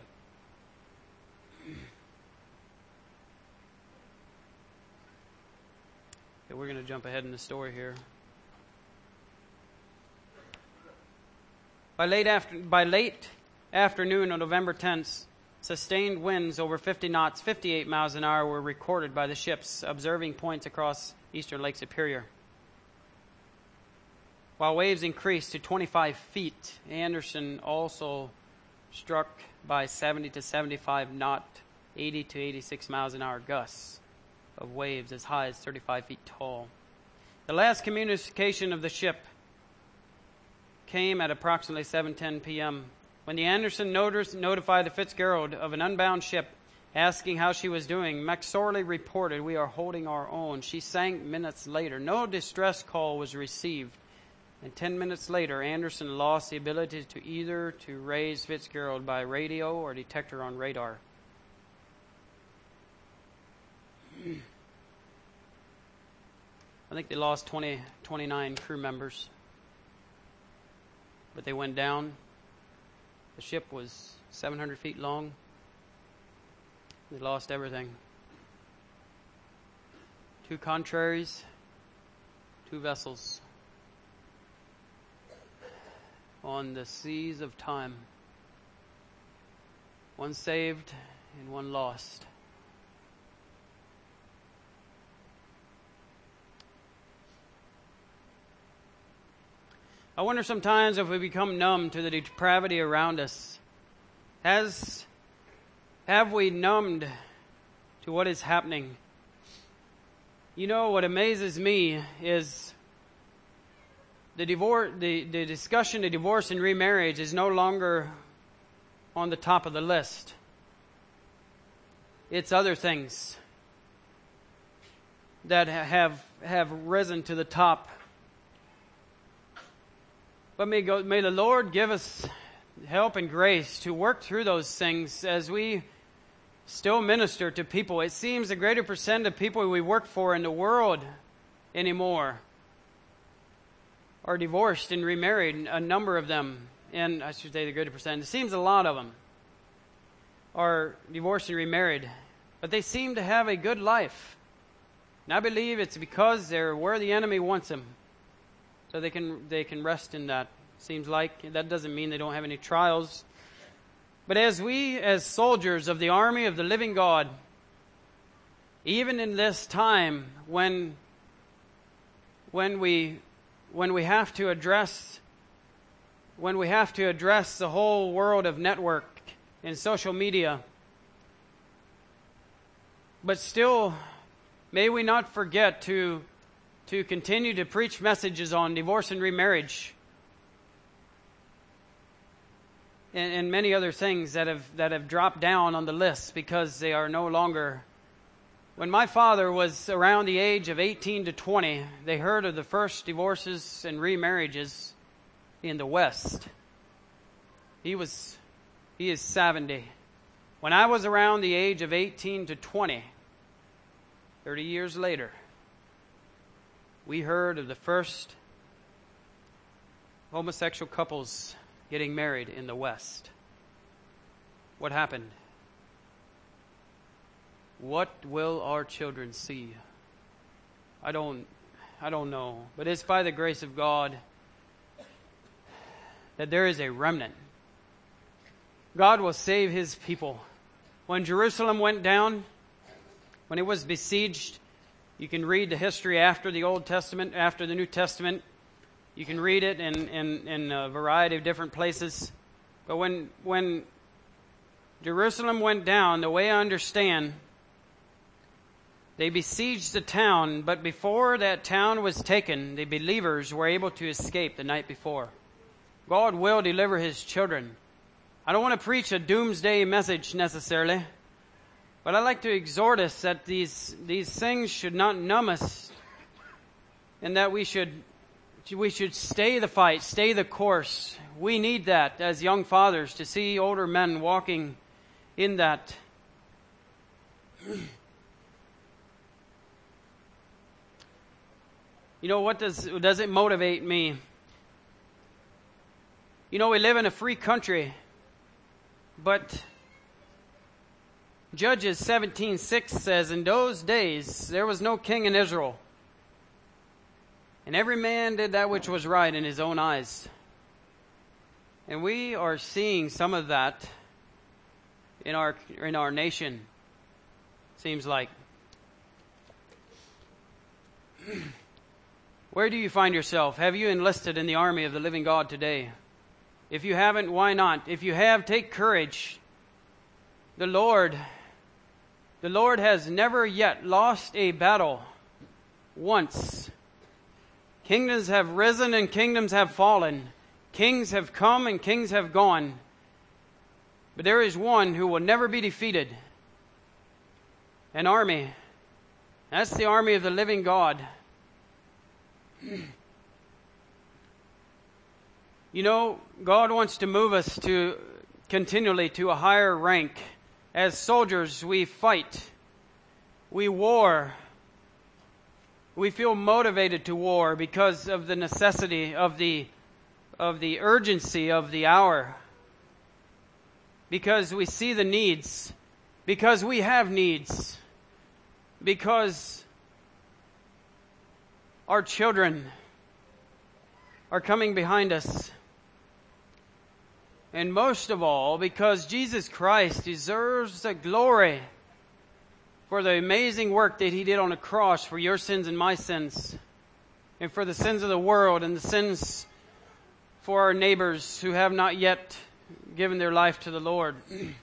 Okay, we're going to jump ahead in the story here. By late, after, by late afternoon on November tenth, sustained winds over fifty knots, fifty-eight miles an hour, were recorded by the ships observing points across eastern Lake Superior. While waves increased to twenty-five feet, Anderson also struck by seventy to seventy-five knot, eighty to eighty-six miles an hour gusts of waves as high as thirty-five feet tall. The last communication of the ship came at approximately seven ten p.m. When the Anderson notice, notified the Fitzgerald of an unbound ship, asking how she was doing, McSorley reported, "We are holding our own." She sank minutes later. No distress call was received. And ten minutes later, Anderson lost the ability to either to raise Fitzgerald by radio or detector on radar. I think they lost twenty, twenty-nine crew members. But they went down. The ship was seven hundred feet long. They lost everything. Two contraries, two vessels on the seas of time. One saved and one lost. I wonder sometimes if we become numb to the depravity around us. Has, have we numbed to what is happening? You know, what amazes me is the divorce, the, the discussion of divorce and remarriage is no longer on the top of the list. It's other things that have have risen to the top. But may, go, may the Lord give us help and grace to work through those things as we still minister to people. It seems a greater percent of people we work for in the world anymore are divorced and remarried, a number of them, and I should say the greater percent. It seems a lot of them are divorced and remarried, but they seem to have a good life. And I believe it's because they're where the enemy wants them, so they can they can rest in that. Seems like that doesn't mean they don't have any trials. But as we, as soldiers of the army of the living God, even in this time when when we when we have to address when we have to address the whole world of network and social media, but still, may we not forget to to continue to preach messages on divorce and remarriage, and, and many other things that have that have dropped down on the list because they are no longer. When my father was around the age of eighteen to twenty, they heard of the first divorces and remarriages in the West. He was, he is seventy. When I was around the age of eighteen to twenty, thirty years later, we heard of the first homosexual couples getting married in the West. What happened? What will our children see? I don't, I don't know. But it's by the grace of God that there is a remnant. God will save His people. When Jerusalem went down, when it was besieged, you can read the history after the Old Testament, after the New Testament. You can read it in, in, in a variety of different places. But when, when Jerusalem went down, the way I understand, they besieged the town, but before that town was taken, the believers were able to escape the night before. God will deliver His children. I don't want to preach a doomsday message necessarily, but I'd like to exhort us that these these things should not numb us, and that we should we should stay the fight, stay the course. We need that as young fathers, to see older men walking in that. You know, what does does it motivate me? You know, we live in a free country, but Judges seventeen six says, "In those days there was no king in Israel, and every man did that which was right in his own eyes." And we are seeing some of that in our in our nation, seems like. Where do you find yourself? Have you enlisted in the army of the living God today? If you haven't, why not? If you have, take courage. The Lord, the Lord has never yet lost a battle once. Kingdoms have risen and kingdoms have fallen. Kings have come and kings have gone. But there is one who will never be defeated. An army. That's the army of the living God. You know, God wants to move us to continually to a higher rank. As soldiers, we fight. We war. We feel motivated to war because of the necessity of the of the urgency of the hour. Because we see the needs. Because we have needs. Because our children are coming behind us. And most of all, because Jesus Christ deserves the glory for the amazing work that He did on the cross for your sins and my sins, and for the sins of the world and the sins for our neighbors who have not yet given their life to the Lord.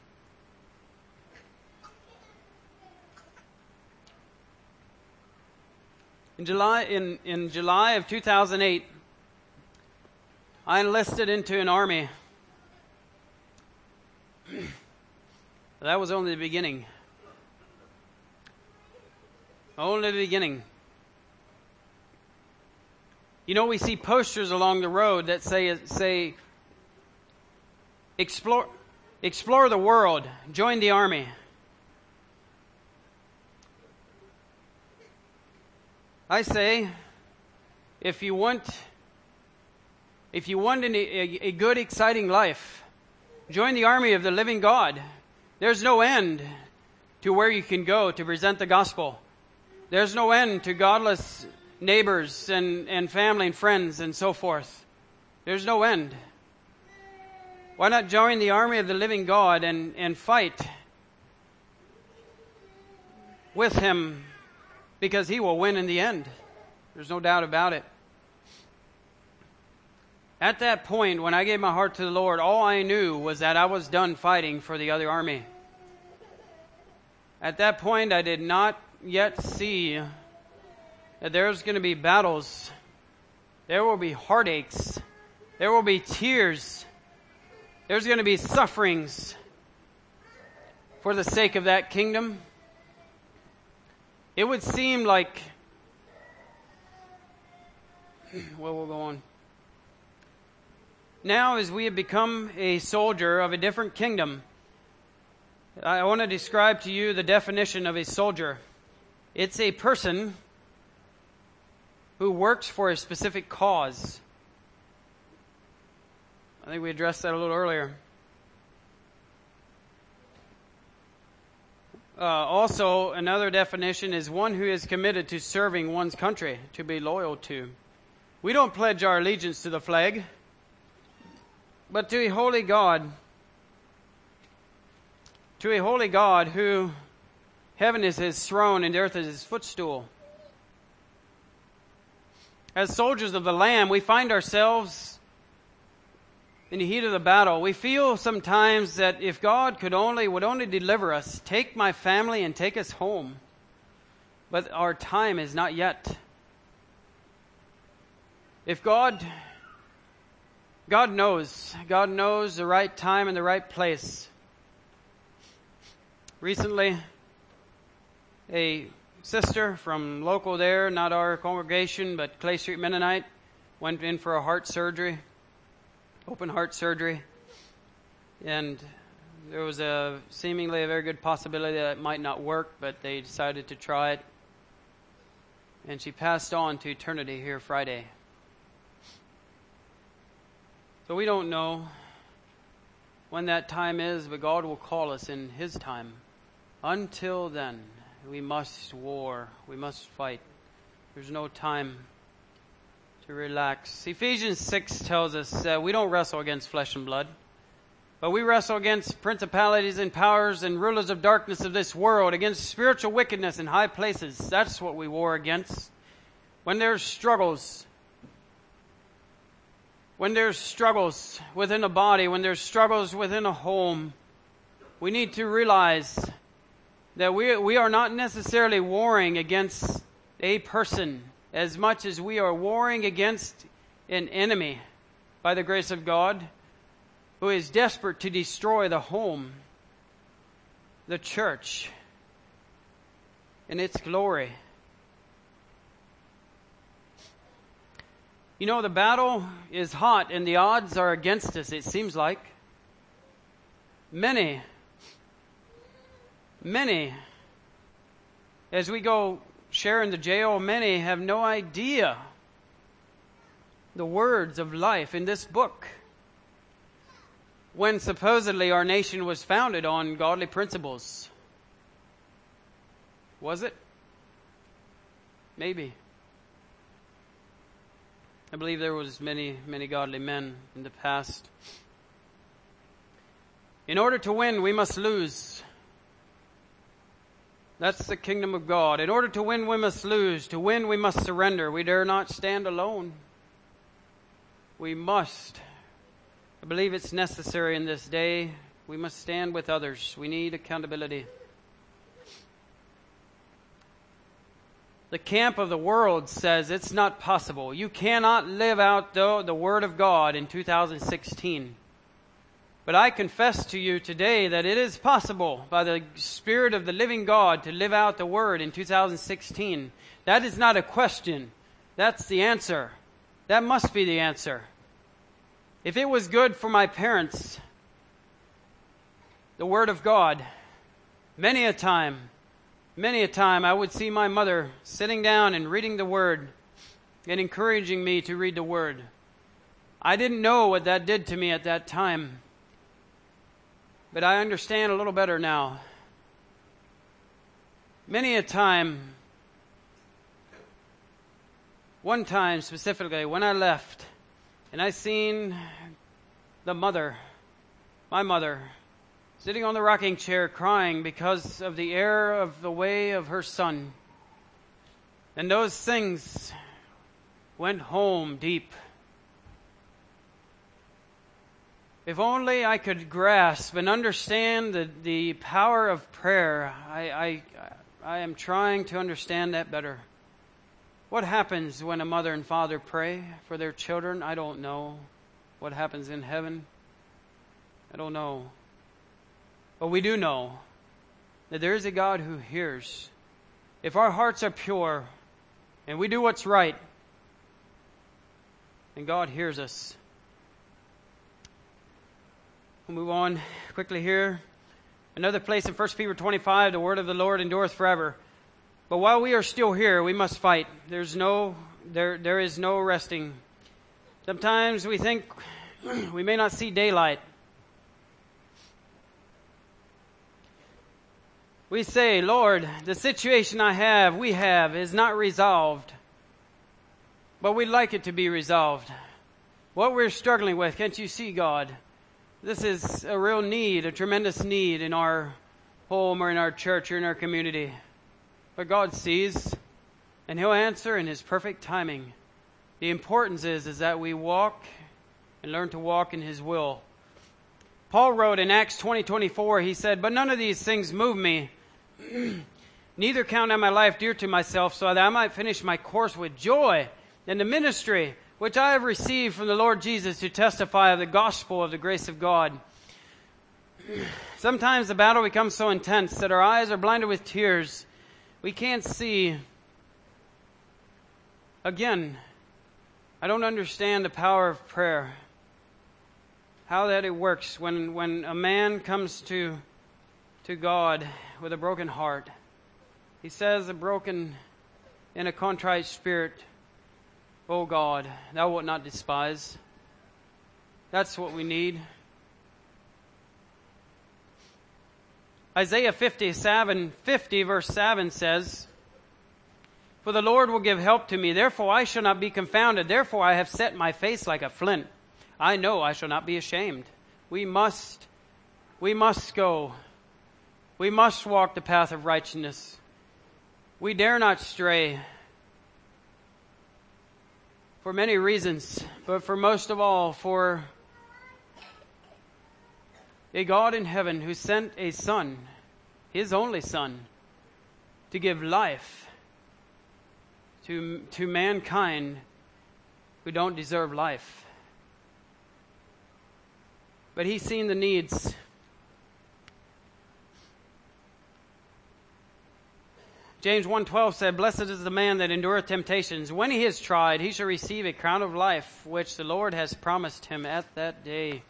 In July, in, in July of two thousand eight, I enlisted into an army. That was only the beginning. Only the beginning. You know, we see posters along the road that say, say, explore, explore the world, join the army. I say, if you want, if you want an, a, a good, exciting life, join the army of the living God. There's no end to where you can go to present the gospel. There's no end to godless neighbors and, and family and friends and so forth. There's no end. Why not join the army of the living God and, and fight with Him, because He will win in the end. There's no doubt about it. At that point, when I gave my heart to the Lord, all I knew was that I was done fighting for the other army. At that point, I did not yet see that there's going to be battles. There will be heartaches. There will be tears. There's going to be sufferings for the sake of that kingdom. It would seem like, well, we'll go on. Now, as we have become a soldier of a different kingdom, I want to describe to you the definition of a soldier. It's a person who works for a specific cause. I think we addressed that a little earlier. Uh, also, another definition is one who is committed to serving one's country, to be loyal to. We don't pledge our allegiance to the flag, but to a holy God, to a holy God who heaven is His throne and earth is His footstool. As soldiers of the Lamb, we find ourselves in the heat of the battle. We feel sometimes that if God could only, would only deliver us, take my family and take us home. But our time is not yet. If God, God knows, God knows the right time and the right place. Recently, a sister from local there, not our congregation, but Clay Street Mennonite, went in for a heart surgery. Open heart surgery, and there was a seemingly a very good possibility that it might not work, but they decided to try it, and she passed on to eternity here Friday. So we don't know when that time is, but God will call us in His time. Until then, we must war, we must fight. There's no time to relax. Ephesians six tells us that we don't wrestle against flesh and blood, but we wrestle against principalities and powers and rulers of darkness of this world, against spiritual wickedness in high places. That's what we war against. When there's struggles, when there's struggles within a body, when there's struggles within a home, we need to realize that we, we are not necessarily warring against a person as much as we are warring against an enemy by the grace of God who is desperate to destroy the home, the church, and its glory. You know, the battle is hot and the odds are against us, it seems like. Many, many, as we go share in the jail, many have no idea the words of life in this book, when supposedly our nation was founded on godly principles. Was it? Maybe. I believe there was many, many godly men in the past. In order to win, we must lose. That's the kingdom of God. In order to win, we must lose. To win, we must surrender. We dare not stand alone. We must. I believe it's necessary in this day. We must stand with others. We need accountability. The camp of the world says it's not possible. You cannot live out the, the Word of God in two thousand sixteen. But I confess to you today that it is possible by the Spirit of the living God to live out the Word in two thousand sixteen. That is not a question. That's the answer. That must be the answer. If it was good for my parents, the Word of God, many a time Many a time I would see my mother sitting down and reading the Word and encouraging me to read the Word. I didn't know what that did to me at that time, but I understand a little better now. Many a time, one time specifically, when I left and I seen the mother, my mother, sitting on the rocking chair crying because of the error of the way of her son. And those things went home deep. If only I could grasp and understand the, the power of prayer. I, I, I am trying to understand that better. What happens when a mother and father pray for their children? I don't know. What happens in heaven? I don't know. But we do know that there is a God who hears. If our hearts are pure and we do what's right, then God hears us. We'll move on quickly here. Another place in First Peter twenty-five, the word of the Lord endureth forever. But while we are still here, we must fight. There's no, there, there is no resting. Sometimes we think we may not see daylight. We say, Lord, the situation I have, we have, is not resolved. But we'd like it to be resolved. What we're struggling with, can't you see, God? This is a real need, a tremendous need in our home or in our church or in our community. But God sees, and He'll answer in His perfect timing. The importance is, is that we walk and learn to walk in His will. Paul wrote in Acts twenty twenty-four, he said, "But none of these things move me. Neither count I my life dear to myself, so that I might finish my course with joy in the ministry which I have received from the Lord Jesus to testify of the gospel of the grace of God." Sometimes the battle becomes so intense that our eyes are blinded with tears. We can't see. Again, I don't understand the power of prayer. How that it works when, when a man comes to, to God with a broken heart. He says, a broken and a contrite spirit, O God, thou wilt not despise. That's what we need. Isaiah fifty-seven, fifty verse seven says, "For the Lord will give help to me, therefore I shall not be confounded. Therefore I have set my face like a flint. I know I shall not be ashamed." We must, we must go. We must walk the path of righteousness. We dare not stray. For many reasons, but for most of all, for a God in heaven who sent a Son, His only Son, to give life to, to mankind who don't deserve life. But He's seen the needs. James one twelve said, "Blessed is the man that endureth temptations. When he is tried, he shall receive a crown of life, which the Lord has promised him at that day."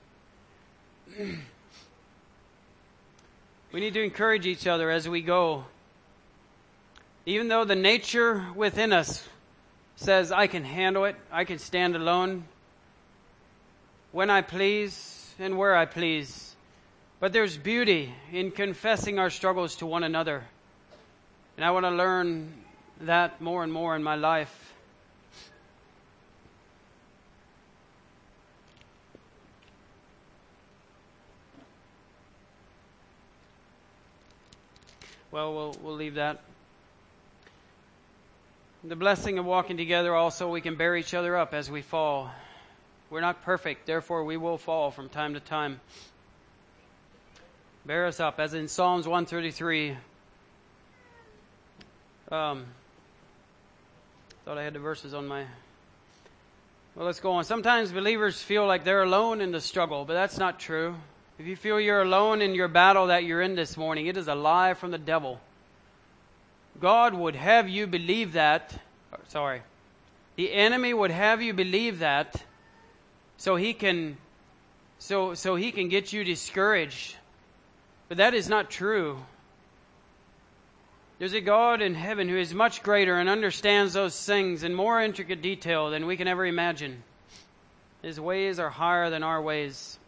We need to encourage each other as we go. Even though the nature within us says, I can handle it, I can stand alone, when I please and where I please. But there's beauty in confessing our struggles to one another. And I want to learn that more and more in my life. Well, we'll we'll leave that. The blessing of walking together also, we can bear each other up as we fall. We're not perfect, therefore we will fall from time to time. Bear us up, as in Psalms one thirty-three. Um, thought I had the verses on my... Well, let's go on. Sometimes believers feel like they're alone in the struggle, but that's not true. If you feel you're alone in your battle that you're in this morning, it is a lie from the devil. God would have you believe that. Sorry. The enemy would have you believe that so he can so so he can get you discouraged. But that is not true. There's a God in heaven who is much greater and understands those things in more intricate detail than we can ever imagine. His ways are higher than our ways.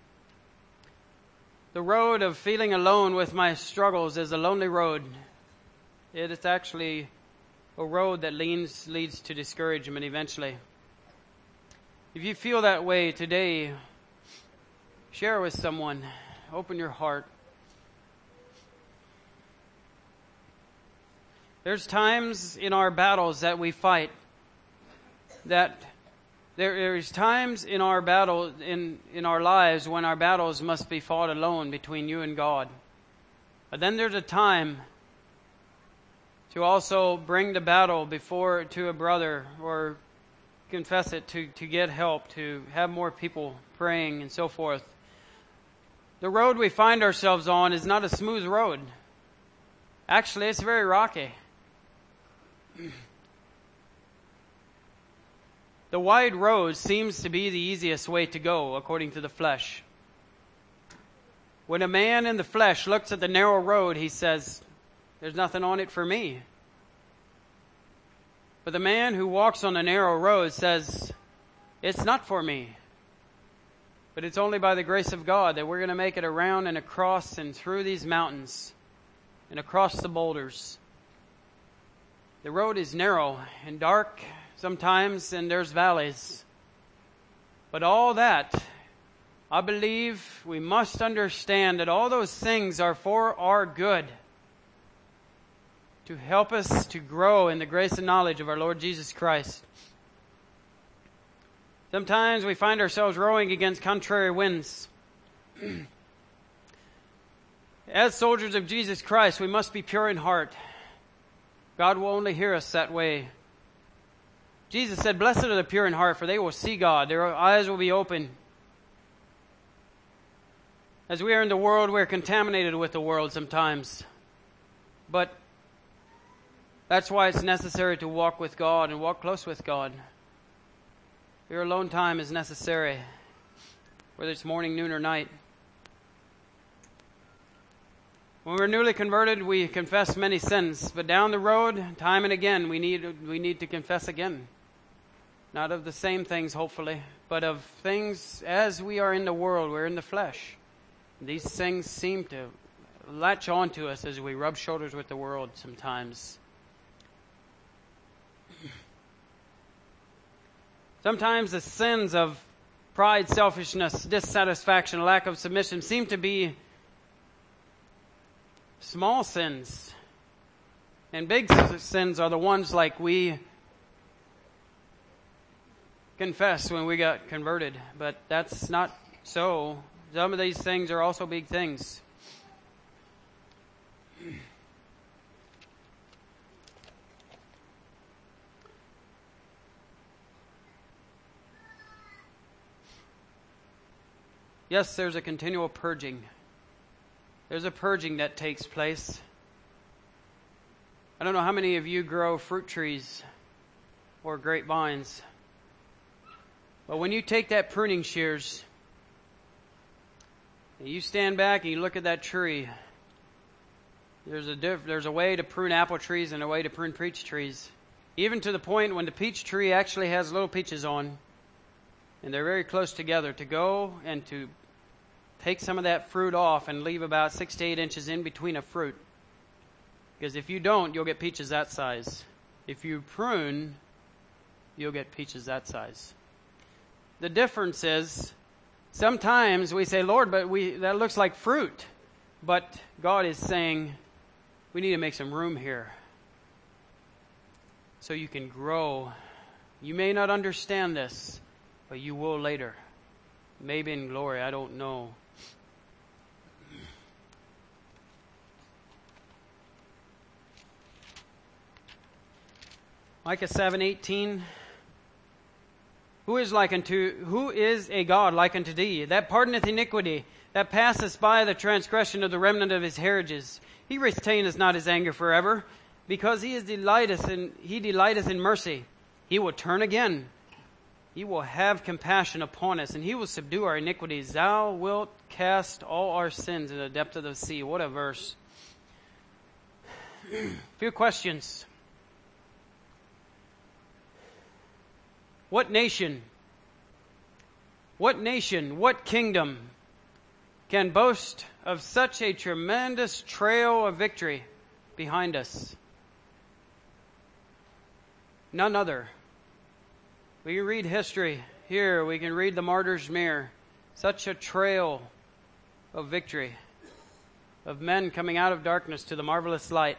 The road of feeling alone with my struggles is a lonely road. It is actually a road that leads, leads to discouragement eventually. If you feel that way today, share with someone. Open your heart. There's times in our battles that we fight that there, there's times in our battle, in, in our lives when our battles must be fought alone between you and God. But then there's a time to also bring the battle before to a brother or confess it to, to get help, to have more people praying and so forth. The road we find ourselves on is not a smooth road. Actually, it's very rocky. The wide road seems to be the easiest way to go, according to the flesh. When a man in the flesh looks at the narrow road, he says, there's nothing on it for me. But the man who walks on the narrow road says, it's not for me. But it's only by the grace of God that we're going to make it around and across and through these mountains and across the boulders. The road is narrow and dark sometimes, and there's valleys. But all that, I believe we must understand that all those things are for our good, to help us to grow in the grace and knowledge of our Lord Jesus Christ. Sometimes we find ourselves rowing against contrary winds. As soldiers of Jesus Christ, we must be pure in heart. God will only hear us that way. Jesus said, blessed are the pure in heart, for they will see God. Their eyes will be open. As we are in the world, we are contaminated with the world sometimes. But that's why it's necessary to walk with God and walk close with God. Your alone time is necessary, whether it's morning, noon, or night. When we're newly converted, we confess many sins, but down the road, time and again, we need we need to confess again. Not of the same things, hopefully, but of things as we are in the world, we're in the flesh. These things seem to latch on to us as we rub shoulders with the world sometimes. Sometimes the sins of pride, selfishness, dissatisfaction, lack of submission seem to be small sins. And big sins are the ones like we confess when we got converted. But that's not so. Some of these things are also big things. Yes, there's a continual purging. There's a purging that takes place. I don't know how many of you grow fruit trees or grapevines. But when you take that pruning shears, and you stand back and you look at that tree, there's a diff- there's a way to prune apple trees and a way to prune peach trees. Even to the point when the peach tree actually has little peaches on, and they're very close together, to go and to take some of that fruit off and leave about six to eight inches in between a fruit. Because if you don't, you'll get peaches that size. If you prune, you'll get peaches that size. The difference is, sometimes we say, Lord, but we that looks like fruit. But God is saying, we need to make some room here so you can grow. You may not understand this, but you will later. Maybe in glory, I don't know. Micah seven eighteen. Who is like unto who is a God like unto thee, that pardoneth iniquity, that passeth by the transgression of the remnant of his heritage? He retaineth not his anger forever, because he is delighteth in he delighteth in mercy. He will turn again. He will have compassion upon us, and he will subdue our iniquities. Thou wilt cast all our sins in the depth of the sea. What a verse. A few questions. What nation, what nation, what kingdom can boast of such a tremendous trail of victory behind us? None other. We can read history here. We can read the Martyr's Mirror. Such a trail of victory, of men coming out of darkness to the marvelous light.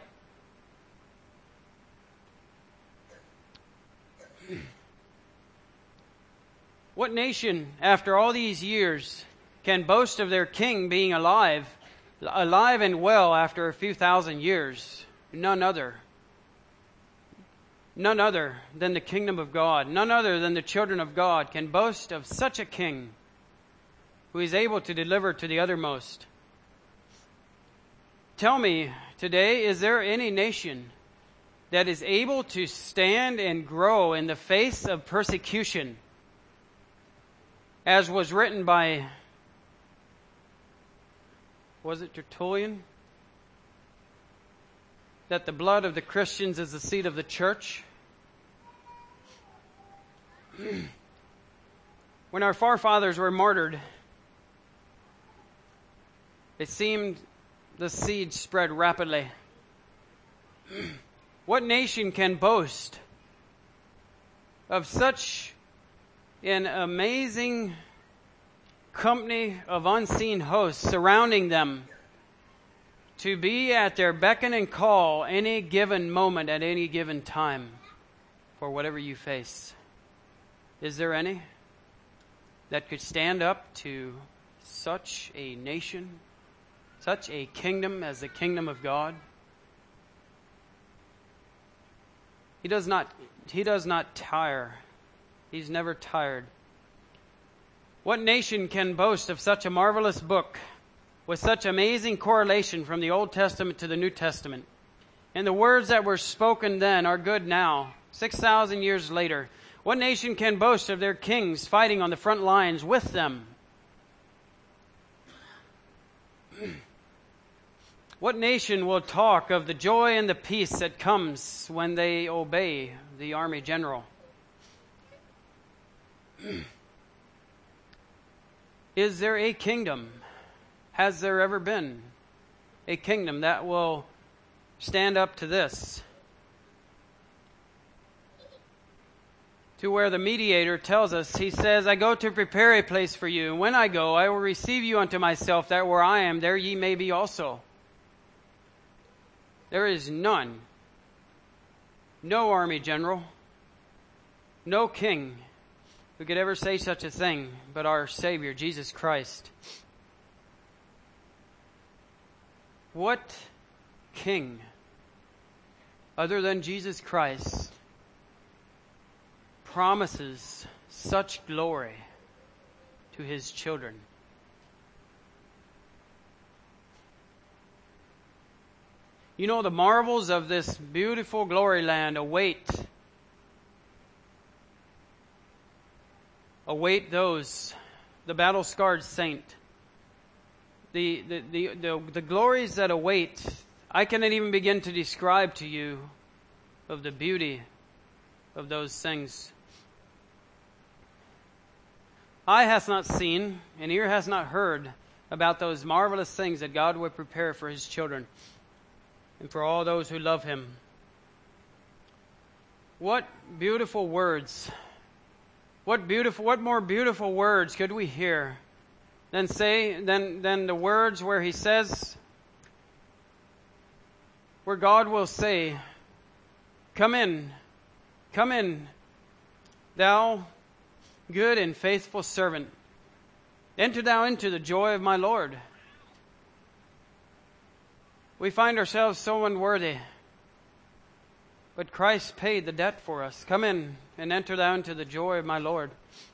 What nation, after all these years, can boast of their king being alive, alive and well after a few thousand years? None other. None other than the kingdom of God. None other than the children of God can boast of such a king who is able to deliver to the uttermost. Tell me today, is there any nation that is able to stand and grow in the face of persecution, as was written by, was it Tertullian? That the blood of the Christians is the seed of the church. When our forefathers were martyred, it seemed the seed spread rapidly. What nation can boast of such an amazing company of unseen hosts surrounding them to be at their beckon and call any given moment at any given time for whatever you face? Is there any that could stand up to such a nation, such a kingdom as the kingdom of God? He does not, he does not tire. He's never tired. What nation can boast of such a marvelous book with such amazing correlation from the Old Testament to the New Testament? And the words that were spoken then are good now, six thousand years later. What nation can boast of their kings fighting on the front lines with them? What nation will talk of the joy and the peace that comes when they obey the army general? Is there a kingdom, has there ever been a kingdom that will stand up to this? To where the mediator tells us, he says, I go to prepare a place for you, and when I go, I will receive you unto myself, that where I am, there ye may be also. There is none, no army general, no king who could ever say such a thing but our Savior, Jesus Christ. What king other than Jesus Christ promises such glory to his children? You know, the marvels of this beautiful glory land await await those, the battle-scarred saint. The, the, the, the, the glories that await, I cannot even begin to describe to you of the beauty of those things. Eye hath not seen, and ear hath not heard about those marvelous things that God would prepare for his children and for all those who love him. What beautiful words. What beautiful, what more beautiful words could we hear than say, than, than the words where he says, where God will say, come in, come in, thou good and faithful servant. Enter thou into the joy of my Lord. We find ourselves so unworthy, but Christ paid the debt for us. Come in and enter thou into the joy of my Lord.